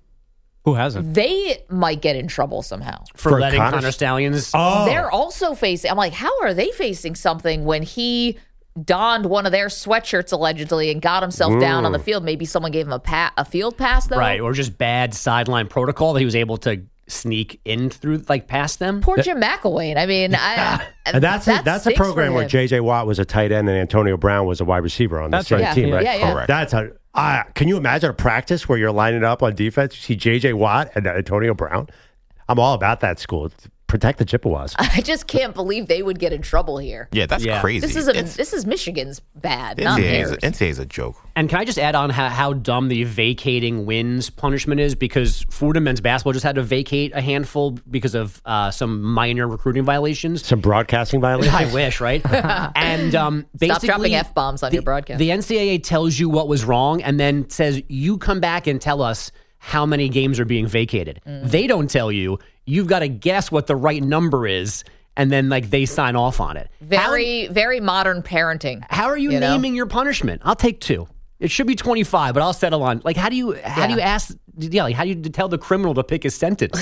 Who hasn't? they might get in trouble somehow. For, For letting Connor- Connor Stallions. Oh, They're also facing, I'm like, how are they facing something when he donned one of their sweatshirts allegedly and got himself down on the field? Maybe someone gave him a pa- a field pass, though. Right, or just bad sideline protocol that he was able to sneak in through, like past them. Poor Jim McElwain. I mean, I, and that's that a, that's a stinks for program where him. J J. Watt was a tight end and Antonio Brown was a wide receiver on the That's same right. team, Yeah, right? yeah, yeah. Correct. That's a. Uh, can you imagine a practice where you're lining up on defense? You see J J. Watt and Antonio Brown. I'm all about that school. Protect the Chippewas. I just can't believe they would get in trouble here. Yeah, that's Yeah. crazy. This is a, It's- this is Michigan's bad, not N C A A is theirs. a, N C A A is a joke. And can I just add on how, how dumb the vacating wins punishment is? Because Fordham men's basketball just had to vacate a handful because of uh, some minor recruiting violations. Some broadcasting violations. I wish, right? and um, Stop basically, dropping F-bombs on the, your broadcast. The N C double A tells you what was wrong and then says, you come back and tell us how many games are being vacated. Mm. They don't tell you. You've got to guess what the right number is, and then like they sign off on it. Very, very modern parenting. How are you, you know? naming your punishment? I'll take two. It should be twenty-five, but I'll settle on. Like, how do you how do Yeah. you ask? Yeah, like how do you tell the criminal to pick his sentence?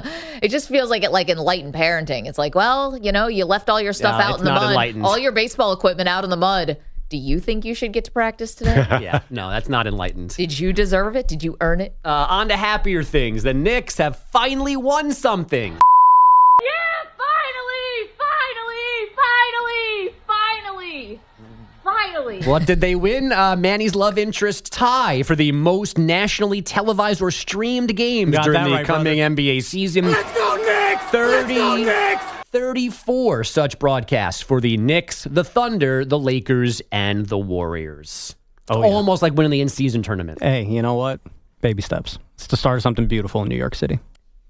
It just feels like it, like enlightened parenting. It's like, well, you know, you left all your stuff No, out it's in the not mud, enlightened. all your baseball equipment out in the mud. Do you think you should get to practice today? yeah, no, that's not enlightened. Did you deserve it? Did you earn it? Uh, on to happier things. The Knicks have finally won something. Yeah, finally, finally, finally, finally, finally. What did they win? Uh, Manny's love interest tie for the most nationally televised or streamed games Got during that the right, coming brother. N B A season. Let's go Knicks! thirty, Let's go Knicks! thirty-four such broadcasts for the Knicks, the Thunder, the Lakers, and the Warriors. It's Oh, yeah. almost like winning the in-season tournament. Hey, you know what? Baby steps. It's the start of something beautiful in New York City.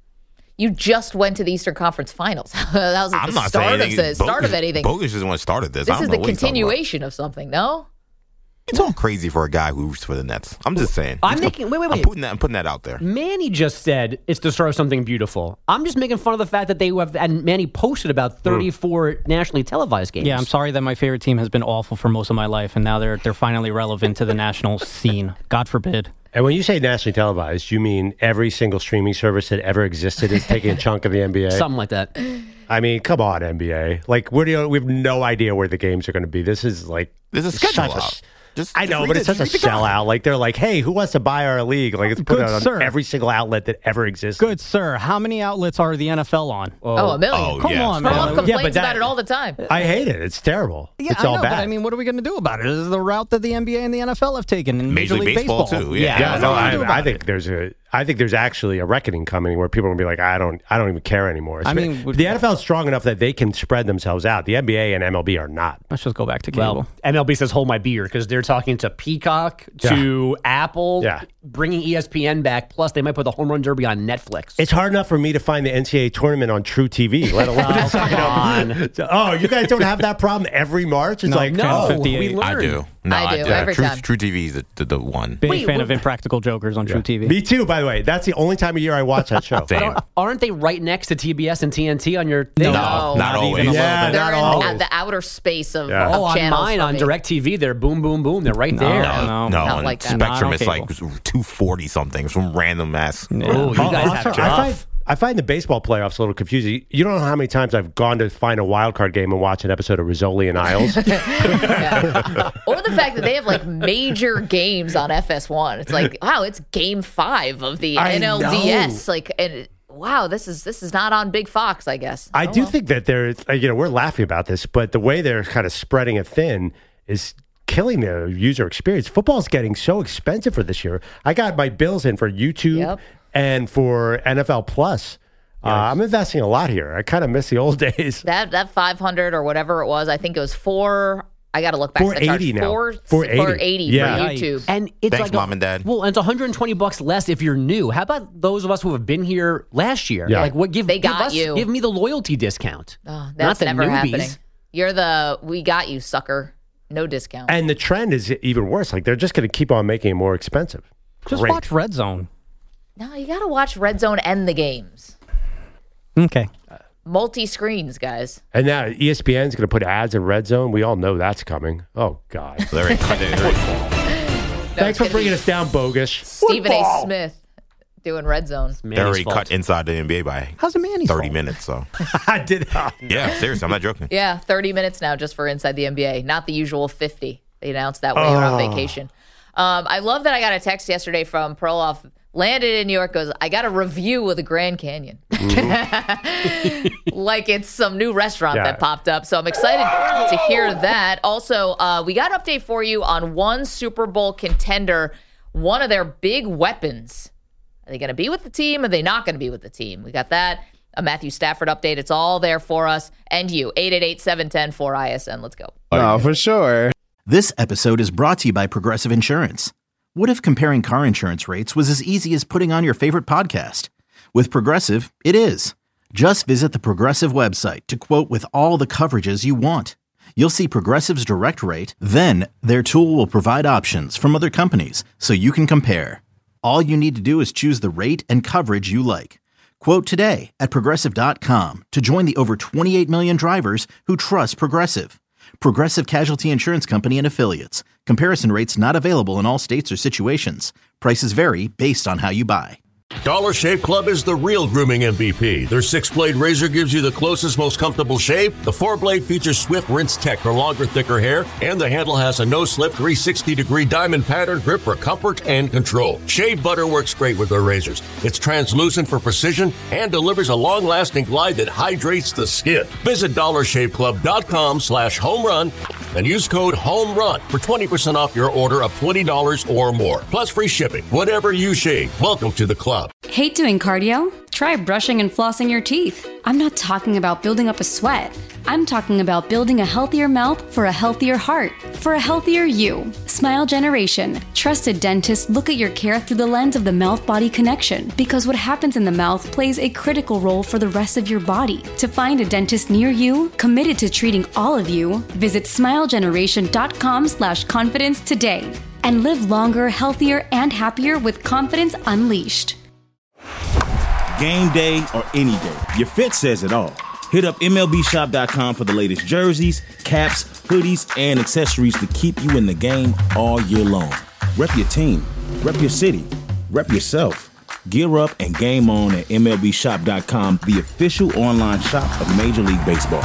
You just went to the Eastern Conference Finals. that was like I'm the not start saying of anything. the start of Bogus- anything. Bogus is the one that started this. I This don't is know the what he's talking about. continuation of something, no? It's all crazy for a guy who roots for the Nets. I'm just saying. I'm making wait, wait, I'm wait. putting that. I'm putting that out there. Manny just said it's the start of something beautiful. I'm just making fun of the fact that they have, and Manny posted about thirty-four nationally televised games. Yeah, I'm sorry that my favorite team has been awful for most of my life, and now they're they're finally relevant to the national scene. God forbid. And when you say nationally televised, you mean every single streaming service that ever existed is taking a chunk of the N B A? Something like that. I mean, come on, N B A. Like, where do you, we have no idea where the games are going to be. This is like There's a schedule such a- out. Just, I know, just but read it's it- such a read the guide. sellout. Like, they're like, hey, who wants to buy our league? Like, it's put Good it on sir. every single outlet that ever exists. Good sir, how many outlets are the N F L on? Oh, a million. Oh, Come yeah. on, Perloff man. complains Yeah, but that- about it all the time. I hate it. It's terrible. Yeah, it's I all know, bad. but I mean, what are we going to do about it? This is the route that the N B A and the N F L have taken, and Major League Baseball, too, yeah. yeah, what no, are we gonna do I, about I think it? there's a, I think there's actually a reckoning coming where people are gonna be like, I don't, I don't even care anymore. I mean, would- the N F L is strong enough that they can spread themselves out. The N B A and M L B are not. Let's just go back to cable. Well, M L B says hold my beer because they're talking to Peacock, to Apple, Yeah. bringing E S P N back. Plus, they might put the Home Run Derby on Netflix. It's hard enough for me to find the N C double A tournament on True T V, let alone. Oh, come on. Oh, you guys don't have that problem every March? It's No, like, No, oh, we learned. I do. No, I do, every True, time. True T V is the, the, the one. Big Wait, fan what- of Impractical Jokers on True T V. me too, by the way. That's the only time of year I watch that show. Same. Aren't they right next to T B S and T N T on your thing? No, No, not, not always. even a Yeah, little bit. not They're in always. the outer space of, Yeah. of Oh, on channels mine for on me. DirecTV, they're boom, boom, boom. They're right there. No, No, no. no, Not on like that. Spectrum, Not on it's like cable. two forty something. Some random ass. Oh, you guys Also, have I tough. find, I find the baseball playoffs a little confusing. You don't know how many times I've gone to find a wild card game and watch an episode of Rizzoli and Isles. Yeah. Or the fact that they have like major games on F S one. It's like, wow, it's game five of the I N L D S. know. Like, and wow, this is this is not on Big Fox, I guess. I Oh, do well. think that they're, you know, we're laughing about this, but the way they're kind of spreading it thin is killing the user experience. Football's getting so expensive for this year. I got my bills in for YouTube Yep. and for N F L Plus. Uh, I'm investing a lot here. I kind of miss the old days. that that five hundred or whatever it was. I think it was four I got to look back at the charts. now. Four, four eighty four eighty Yeah. for YouTube. And it's Thanks, like Mom and Dad. Well, and it's one hundred twenty bucks less if you're new. How about those of us who have been here last year? Yeah. Like, what? Give, They give got us, you. Give me the loyalty discount. Oh, Not that's the never newbies. happening. You're the we got you sucker. No discount. And the trend is even worse. Like they're just going to keep on making it more expensive. Just Great. watch Red Zone. No, you got to watch Red Zone and the games. Okay. Multi screens, guys. And now E S P N's going to put ads in Red Zone. We all know that's coming. Oh God. They're- they're- they're- Thanks for bringing us down, bogus. Stephen Football. A. Smith doing Red Zone. They already cut inside the N B A by How's it Manny's thirty fault? minutes. So I did. yeah, seriously, I'm not joking. Yeah, thirty minutes now just for Inside the N B A. Not the usual fifty. They announced that when they were on Oh. vacation. Um, I love that I got a text yesterday from Perloff. Landed in New York, goes, I got a review of the Grand Canyon. Like it's some new restaurant Yeah. that popped up. So I'm excited to hear that. Also, uh, we got an update for you on one Super Bowl contender, one of their big weapons. Are they going to be with the team? Are they not going to be with the team? We got that. A Matthew Stafford update. It's all there for us. And you, eight eight eight, seven one zero, four I S N. Let's go. No, for sure. This episode is brought to you by Progressive Insurance. What if comparing car insurance rates was as easy as putting on your favorite podcast? With Progressive, it is. Just visit the Progressive website to quote with all the coverages you want. You'll see Progressive's direct rate, then their tool will provide options from other companies so you can compare. All you need to do is choose the rate and coverage you like. Quote today at Progressive dot com to join the over twenty-eight million drivers who trust Progressive. Progressive Casualty Insurance Company and Affiliates. Comparison rates not available in all states or situations. Prices vary based on how you buy. Dollar Shave Club is the real grooming M V P. Their six-blade razor gives you the closest, most comfortable shave. The four-blade features Swift Rinse Tech for longer, thicker hair. And the handle has a no-slip three hundred sixty degree diamond pattern grip for comfort and control. Shave butter works great with their razors. It's translucent for precision and delivers a long-lasting glide that hydrates the skin. Visit dollar shave club dot com slash home run and use code HOMERUN for twenty percent off your order of twenty dollars or more. Plus free shipping. Whatever you shave, welcome to the club. Hate doing cardio? Try brushing and flossing your teeth. I'm not talking about building up a sweat. I'm talking about building a healthier mouth for a healthier heart, for a healthier you. Smile Generation. Trusted dentists look at your care through the lens of the mouth-body connection because what happens in the mouth plays a critical role for the rest of your body. To find a dentist near you, committed to treating all of you, visit smile generation dot com slash confidence today and live longer, healthier, and happier with confidence unleashed. Game day or any day, your fit says it all. Hit up M L B shop dot com for the latest jerseys, caps, hoodies, and accessories to keep you in the game all year long. Rep your team, rep your city, rep yourself. Gear up and game on at M L B shop dot com, the official online shop of Major League Baseball.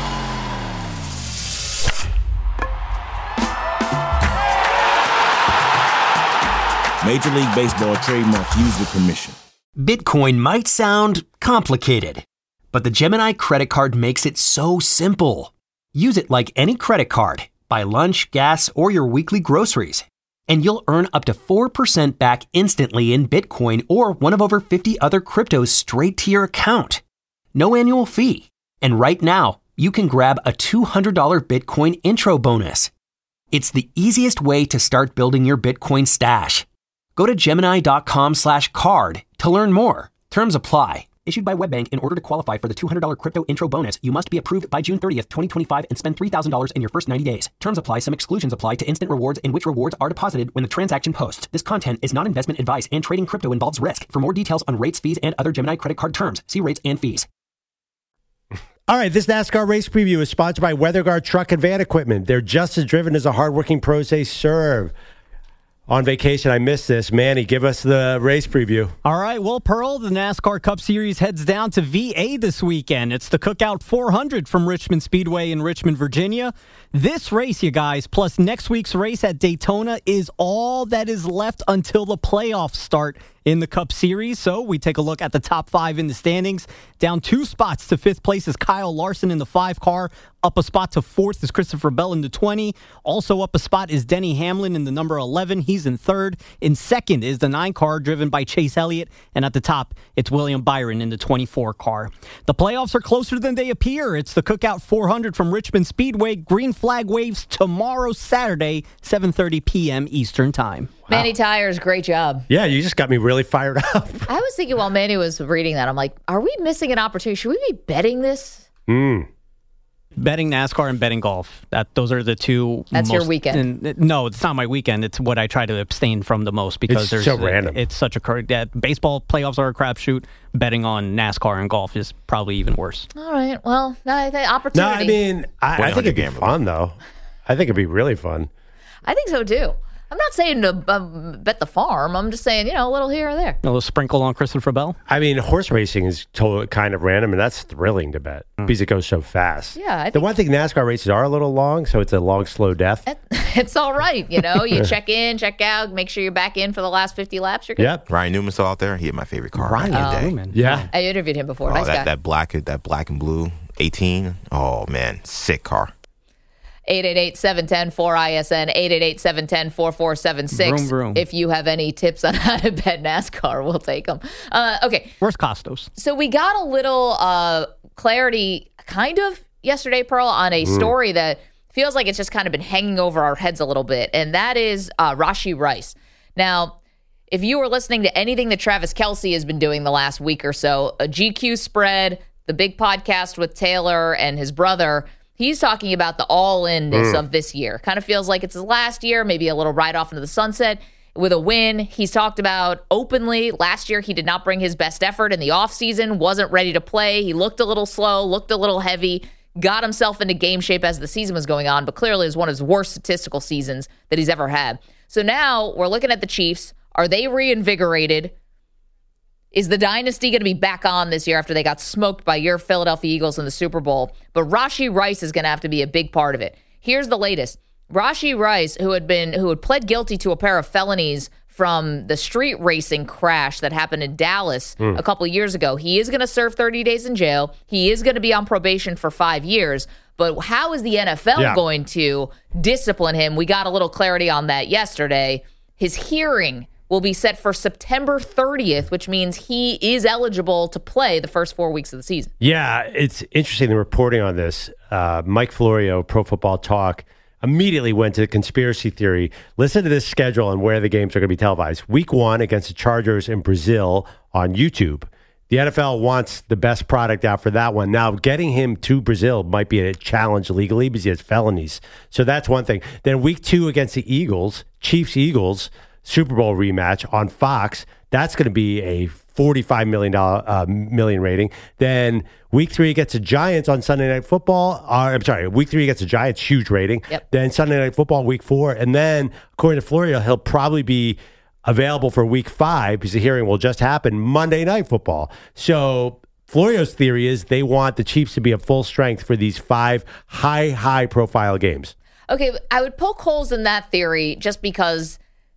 Major League Baseball trademark used with permission. Bitcoin might sound complicated, but the Gemini credit card makes it so simple. Use it like any credit card. Buy lunch, gas, or your weekly groceries. And you'll earn up to four percent back instantly in Bitcoin or one of over fifty other cryptos straight to your account. No annual fee. And right now, you can grab a two hundred dollars Bitcoin intro bonus. It's the easiest way to start building your Bitcoin stash. Go to Gemini dot com slash card to learn more. Terms apply. Issued by WebBank. In order to qualify for the two hundred dollars crypto intro bonus, you must be approved by June thirtieth, twenty twenty-five and spend three thousand dollars in your first ninety days. Terms apply. Some exclusions apply to instant rewards in which rewards are deposited when the transaction posts. This content is not investment advice and trading crypto involves risk. For more details on rates, fees, and other Gemini credit card terms, see rates and fees. All right, this NASCAR race preview is sponsored by WeatherGuard Truck and Van Equipment. They're just as driven as the hardworking pros they serve. On vacation, I missed this. Manny, give us the race preview. All right. Well, Pearl, the NASCAR Cup Series heads down to V A this weekend. It's the Cookout four hundred from Richmond Speedway in Richmond, Virginia. This race, you guys, plus next week's race at Daytona is all that is left until the playoffs start in the Cup Series. So we take a look at the top five in the standings. Down two spots to fifth place is Kyle Larson in the five car. Up a spot to fourth is Christopher Bell in the twenty. Also up a spot is Denny Hamlin in the number eleven. He's in third. In second is the nine car driven by Chase Elliott. And at the top, it's William Byron in the twenty-four car. The playoffs are closer than they appear. It's the Cookout four hundred from Richmond Speedway. Green flag waves tomorrow, Saturday, seven thirty p.m. Eastern Time. Wow. Manny Tires, great job. Yeah, you just got me really fired up. I was thinking while Manny was reading that, I'm like, are we missing an opportunity? Should we be betting this? Mm. Betting NASCAR and betting golf. That those are the two. That's most, your weekend. And, no, it's not my weekend. It's what I try to abstain from the most because it's there's so random. It's such a cur- that baseball playoffs are a crapshoot. Betting on NASCAR and golf is probably even worse. All right. Well, I think No, opportunity. I mean, I, I think it'd be fun though. I think it'd be really fun. I think so too. I'm not saying to um, bet the farm. I'm just saying, you know, a little here or there. A little sprinkle on Christopher Bell. I mean, horse racing is totally kind of random, and that's thrilling to bet mm. because it goes so fast. Yeah. I the one thing, NASCAR races are a little long, so it's a long, slow death. It's all right. You know, you check in, check out, make sure you're back in for the last fifty laps. You're good. Yep. Ryan Newman's still out there. He had my favorite car. Ryan Day. Newman. Yeah. I interviewed him before. Oh, nice that, guy. that black, that black and blue eighteen. Oh man, sick car. eight eight eight, seven one zero, four I S N, eight eight eight, seven one zero, four four seven six. Vroom, vroom. If you have any tips on how to bet NASCAR, we'll take them. Uh, okay. Where's Costos? So we got a little uh, clarity, kind of, yesterday, Pearl, on a mm. story that feels like it's just kind of been hanging over our heads a little bit, and that is uh, Rashee Rice. Now, if you were listening to anything that Travis Kelce has been doing the last week or so, a G Q spread, the big podcast with Taylor and his brother, he's talking about the all-in-ness mm. of this year. Kind of feels like it's his last year, maybe a little ride off into the sunset with a win. He's talked about openly, last year he did not bring his best effort in the offseason, wasn't ready to play. He looked a little slow, looked a little heavy, got himself into game shape as the season was going on, but clearly it was one of his worst statistical seasons that he's ever had. So now we're looking at the Chiefs. Are they reinvigorated? Is the dynasty going to be back on this year after they got smoked by your Philadelphia Eagles in the Super Bowl? But Rashee Rice is going to have to be a big part of it. Here's the latest. Rashee Rice, who had been who had pled guilty to a pair of felonies from the street racing crash that happened in Dallas mm. a couple of years ago, he is going to serve thirty days in jail. He is going to be on probation for five years. But how is the N F L yeah. going to discipline him? We got a little clarity on that yesterday. His hearing will be set for September thirtieth, which means he is eligible to play the first four weeks of the season. Yeah, it's interesting the reporting on this. Uh, Mike Florio, Pro Football Talk, immediately went to the conspiracy theory. Listen to this schedule and where the games are going to be televised. Week one against the Chargers in Brazil on YouTube. The N F L wants the best product out for that one. Now, getting him to Brazil might be a challenge legally because he has felonies. So that's one thing. Then week two against the Eagles, Chiefs-Eagles, Super Bowl rematch on Fox. That's going to be a forty-five million dollars uh, million rating. Then week three against the Giants on Sunday Night Football. Uh, I'm sorry, week three against the Giants, huge rating. Yep. Then Sunday Night Football week four. And then, according to Florio, he'll probably be available for week five because the hearing will just happen Monday Night Football. So Florio's theory is they want the Chiefs to be at full strength for these five high, high profile games. Okay, I would poke holes in that theory just because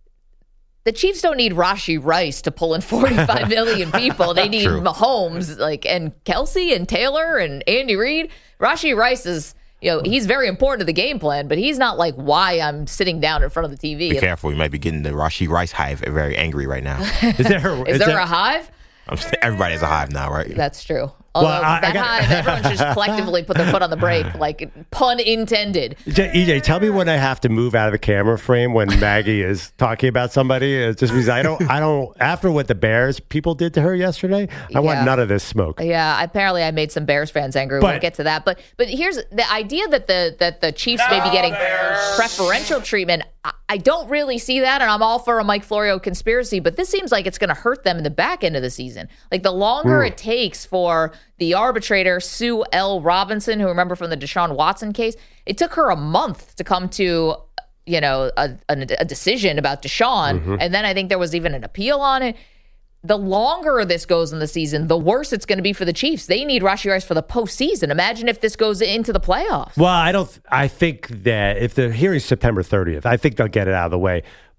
the Chiefs don't need Rashee Rice to pull in forty-five million people. They need True. Mahomes, like, and Kelce and Taylor and Andy Reid. Rashee Rice is, you know, he's very important to the game plan, but he's not like why I'm sitting down in front of the T V. Be careful, you might be getting the Rashee Rice hive very angry right now. Is there, is is there there a hive? I'm saying everybody has a hive now, right? That's true. Although Well, I- I that got- hive, everyone should just collectively put their foot on the brake, like pun intended. J- E J, tell me when I have to move out of the camera frame when Maggie is talking about somebody. It's just because I don't, I don't. After what the Bears people did to her yesterday, I want Yeah. none of this smoke. Yeah, apparently I made some Bears fans angry. But- we'll get to that. But but here's the idea that the that the Chiefs may be getting preferential treatment. I, I don't really see that, and I'm all for a Mike Florio conspiracy, but this seems like it's going to hurt them in the back end of the season. Like the longer Mm. it takes for the arbitrator, Sue L. Robinson, who remember from the Deshaun Watson case, it took her a month to come to, you know, a, a, a decision about Deshaun, Mhm. and then I think there was even an appeal on it. The longer this goes in the season, the worse it's going to be for the Chiefs. They need Rashee Rice for the postseason. Imagine if this goes into the playoffs. Well, I don't. I think that if the hearing's September thirtieth, I think they'll get it out of the way.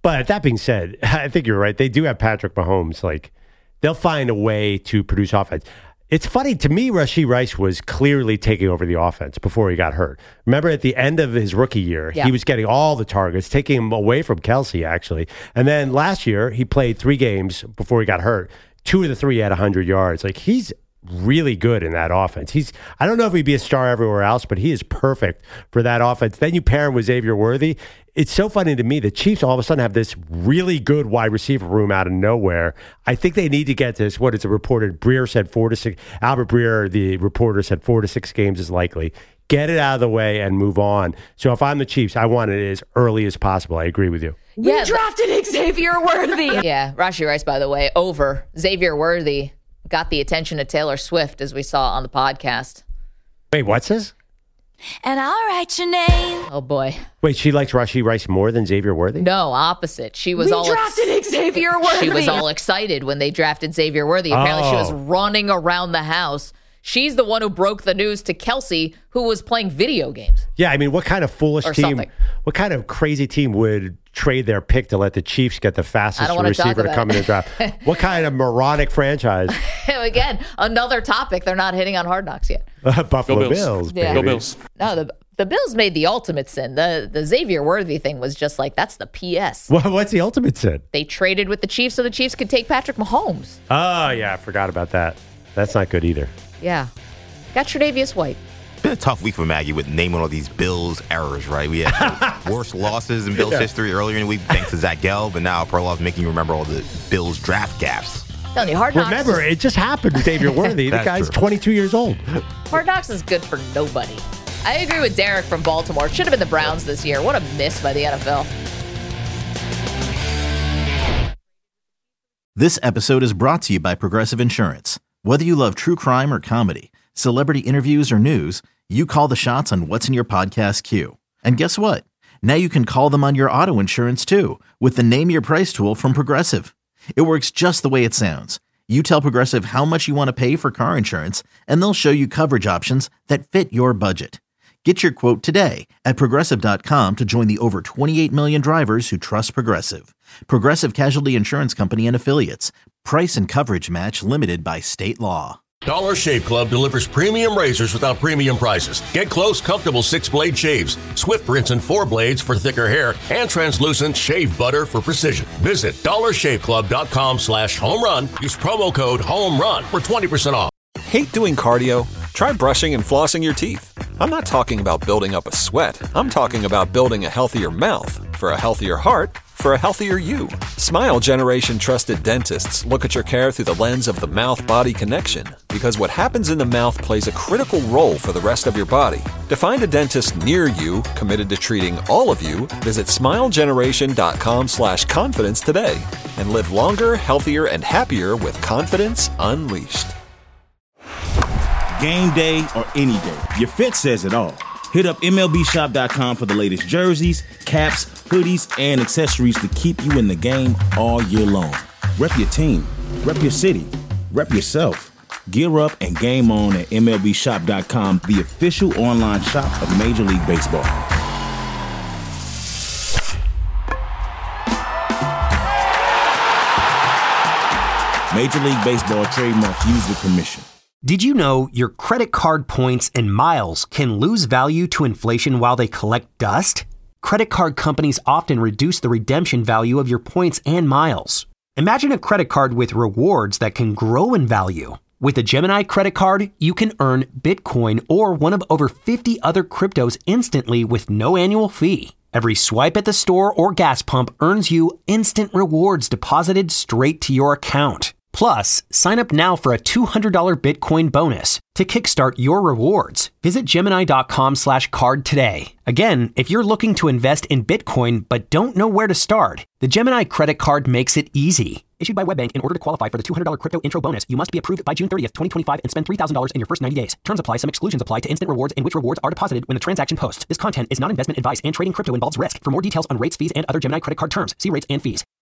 But that being said, I think you're right. They do have Patrick Mahomes. Like, they'll find a way to produce offense. It's funny, to me, Rashee Rice was clearly taking over the offense before he got hurt. Remember, at the end of his rookie year, Yeah. he was getting all the targets, taking him away from Kelsey, actually. And then last year, he played three games before he got hurt. Two of the three had one hundred yards. Like, he's really good in that offense. He's I don't know if he'd be a star everywhere else, but he is perfect for that offense. Then you pair him with Xavier Worthy. It's so funny to me. The Chiefs all of a sudden have this really good wide receiver room out of nowhere. I think they need to get this. What is it reported? Breer said four to six. Albert Breer, the reporter, said four to six games is likely. Get it out of the way and move on. So if I'm the Chiefs, I want it as early as possible. I agree with you. Yeah, we drafted Xavier Worthy. Yeah, Rashee Rice, by the way, over. Xavier Worthy got the attention of Taylor Swift, as we saw on the podcast. Wait, what's this? And I'll write your name. Oh, boy. Wait, she likes Rashee Rice more than Xavier Worthy? No, opposite. She was we all drafted ex- Xavier Worthy. She was all excited when they drafted Xavier Worthy. Apparently, Oh. she was running around the house. She's the one who broke the news to Kelsey, who was playing video games. Yeah, I mean, what kind of foolish Or team, something. what kind of crazy team would trade their pick to let the Chiefs get the I fastest don't wanna talk receiver to about come in it. the draft? What kind of moronic franchise? Again, another topic they're not hitting on Hard Knocks yet. Buffalo Go Bills. Bills. Yeah. baby. Go Bills. No, the the Bills made the ultimate sin. The the Xavier Worthy thing was just like, that's the P S. What, what's the ultimate sin? They traded with the Chiefs so the Chiefs could take Patrick Mahomes. Oh, yeah, I forgot about that. That's not good either. Yeah. Got Tre'Davious White. It's been a tough week for Maggie with naming all these Bills errors, right? We had the worst losses in Bills Yeah. history earlier in the week thanks to Zach Gelb, and now Perloff's making you remember all the Bills draft gaffes. Telling you, Hard Knocks. Remember, is, it just happened to Xavier Worthy. The That's guy's true. twenty-two years old. Hard Knocks is good for nobody. I agree with Derek from Baltimore. It should have been the Browns this year. What a miss by the N F L. This episode is brought to you by Progressive Insurance. Whether you love true crime or comedy, celebrity interviews or news, you call the shots on what's in your podcast queue. And guess what? Now you can call them on your auto insurance too with the Name Your Price tool from Progressive. It works just the way it sounds. You tell Progressive how much you want to pay for car insurance, and they'll show you coverage options that fit your budget. Get your quote today at Progressive dot com to join the over twenty-eight million drivers who trust Progressive. Progressive Casualty Insurance Company and Affiliates. Price and coverage match limited by state law. Dollar Shave Club delivers premium razors without premium prices. Get close, comfortable six-blade shaves, Swift rinse and four blades for thicker hair, and translucent shave butter for precision. Visit dollar shave club dot com slash home run. Use promo code HOMERUN for twenty percent off. Hate doing cardio? Try brushing and flossing your teeth. I'm not talking about building up a sweat. I'm talking about building a healthier mouth. For a healthier heart, for a healthier you. Smile Generation trusted dentists look at your care through the lens of the mouth-body connection, because what happens in the mouth plays a critical role for the rest of your body. To find a dentist near you committed to treating all of you, visit smile generation dot com slash confidence today and live longer, healthier, and happier with confidence unleashed. Game day or any day, your fit says it all. Hit up M L B shop dot com for the latest jerseys, caps, hoodies, and accessories to keep you in the game all year long. Rep your team, rep your city, rep yourself. Gear up and game on at M L B shop dot com, the official online shop of Major League Baseball. Major League Baseball trademarks used with permission. Did you know your credit card points and miles can lose value to inflation while they collect dust? Credit card companies often reduce the redemption value of your points and miles. Imagine a credit card with rewards that can grow in value. With a Gemini credit card, you can earn Bitcoin or one of over fifty other cryptos instantly with no annual fee. Every swipe at the store or gas pump earns you instant rewards deposited straight to your account. Plus, sign up now for a two hundred dollars Bitcoin bonus. To kickstart your rewards, visit Gemini dot com slash card today. Again, if you're looking to invest in Bitcoin but don't know where to start, the Gemini credit card makes it easy. Issued by WebBank, in order to qualify for the two hundred dollars crypto intro bonus, you must be approved by June thirtieth, twenty twenty-five and spend three thousand dollars in your first ninety days. Terms apply. Some exclusions apply to instant rewards in which rewards are deposited when the transaction posts. This content is not investment advice and trading crypto involves risk. For more details on rates, fees, and other Gemini credit card terms, see rates and fees.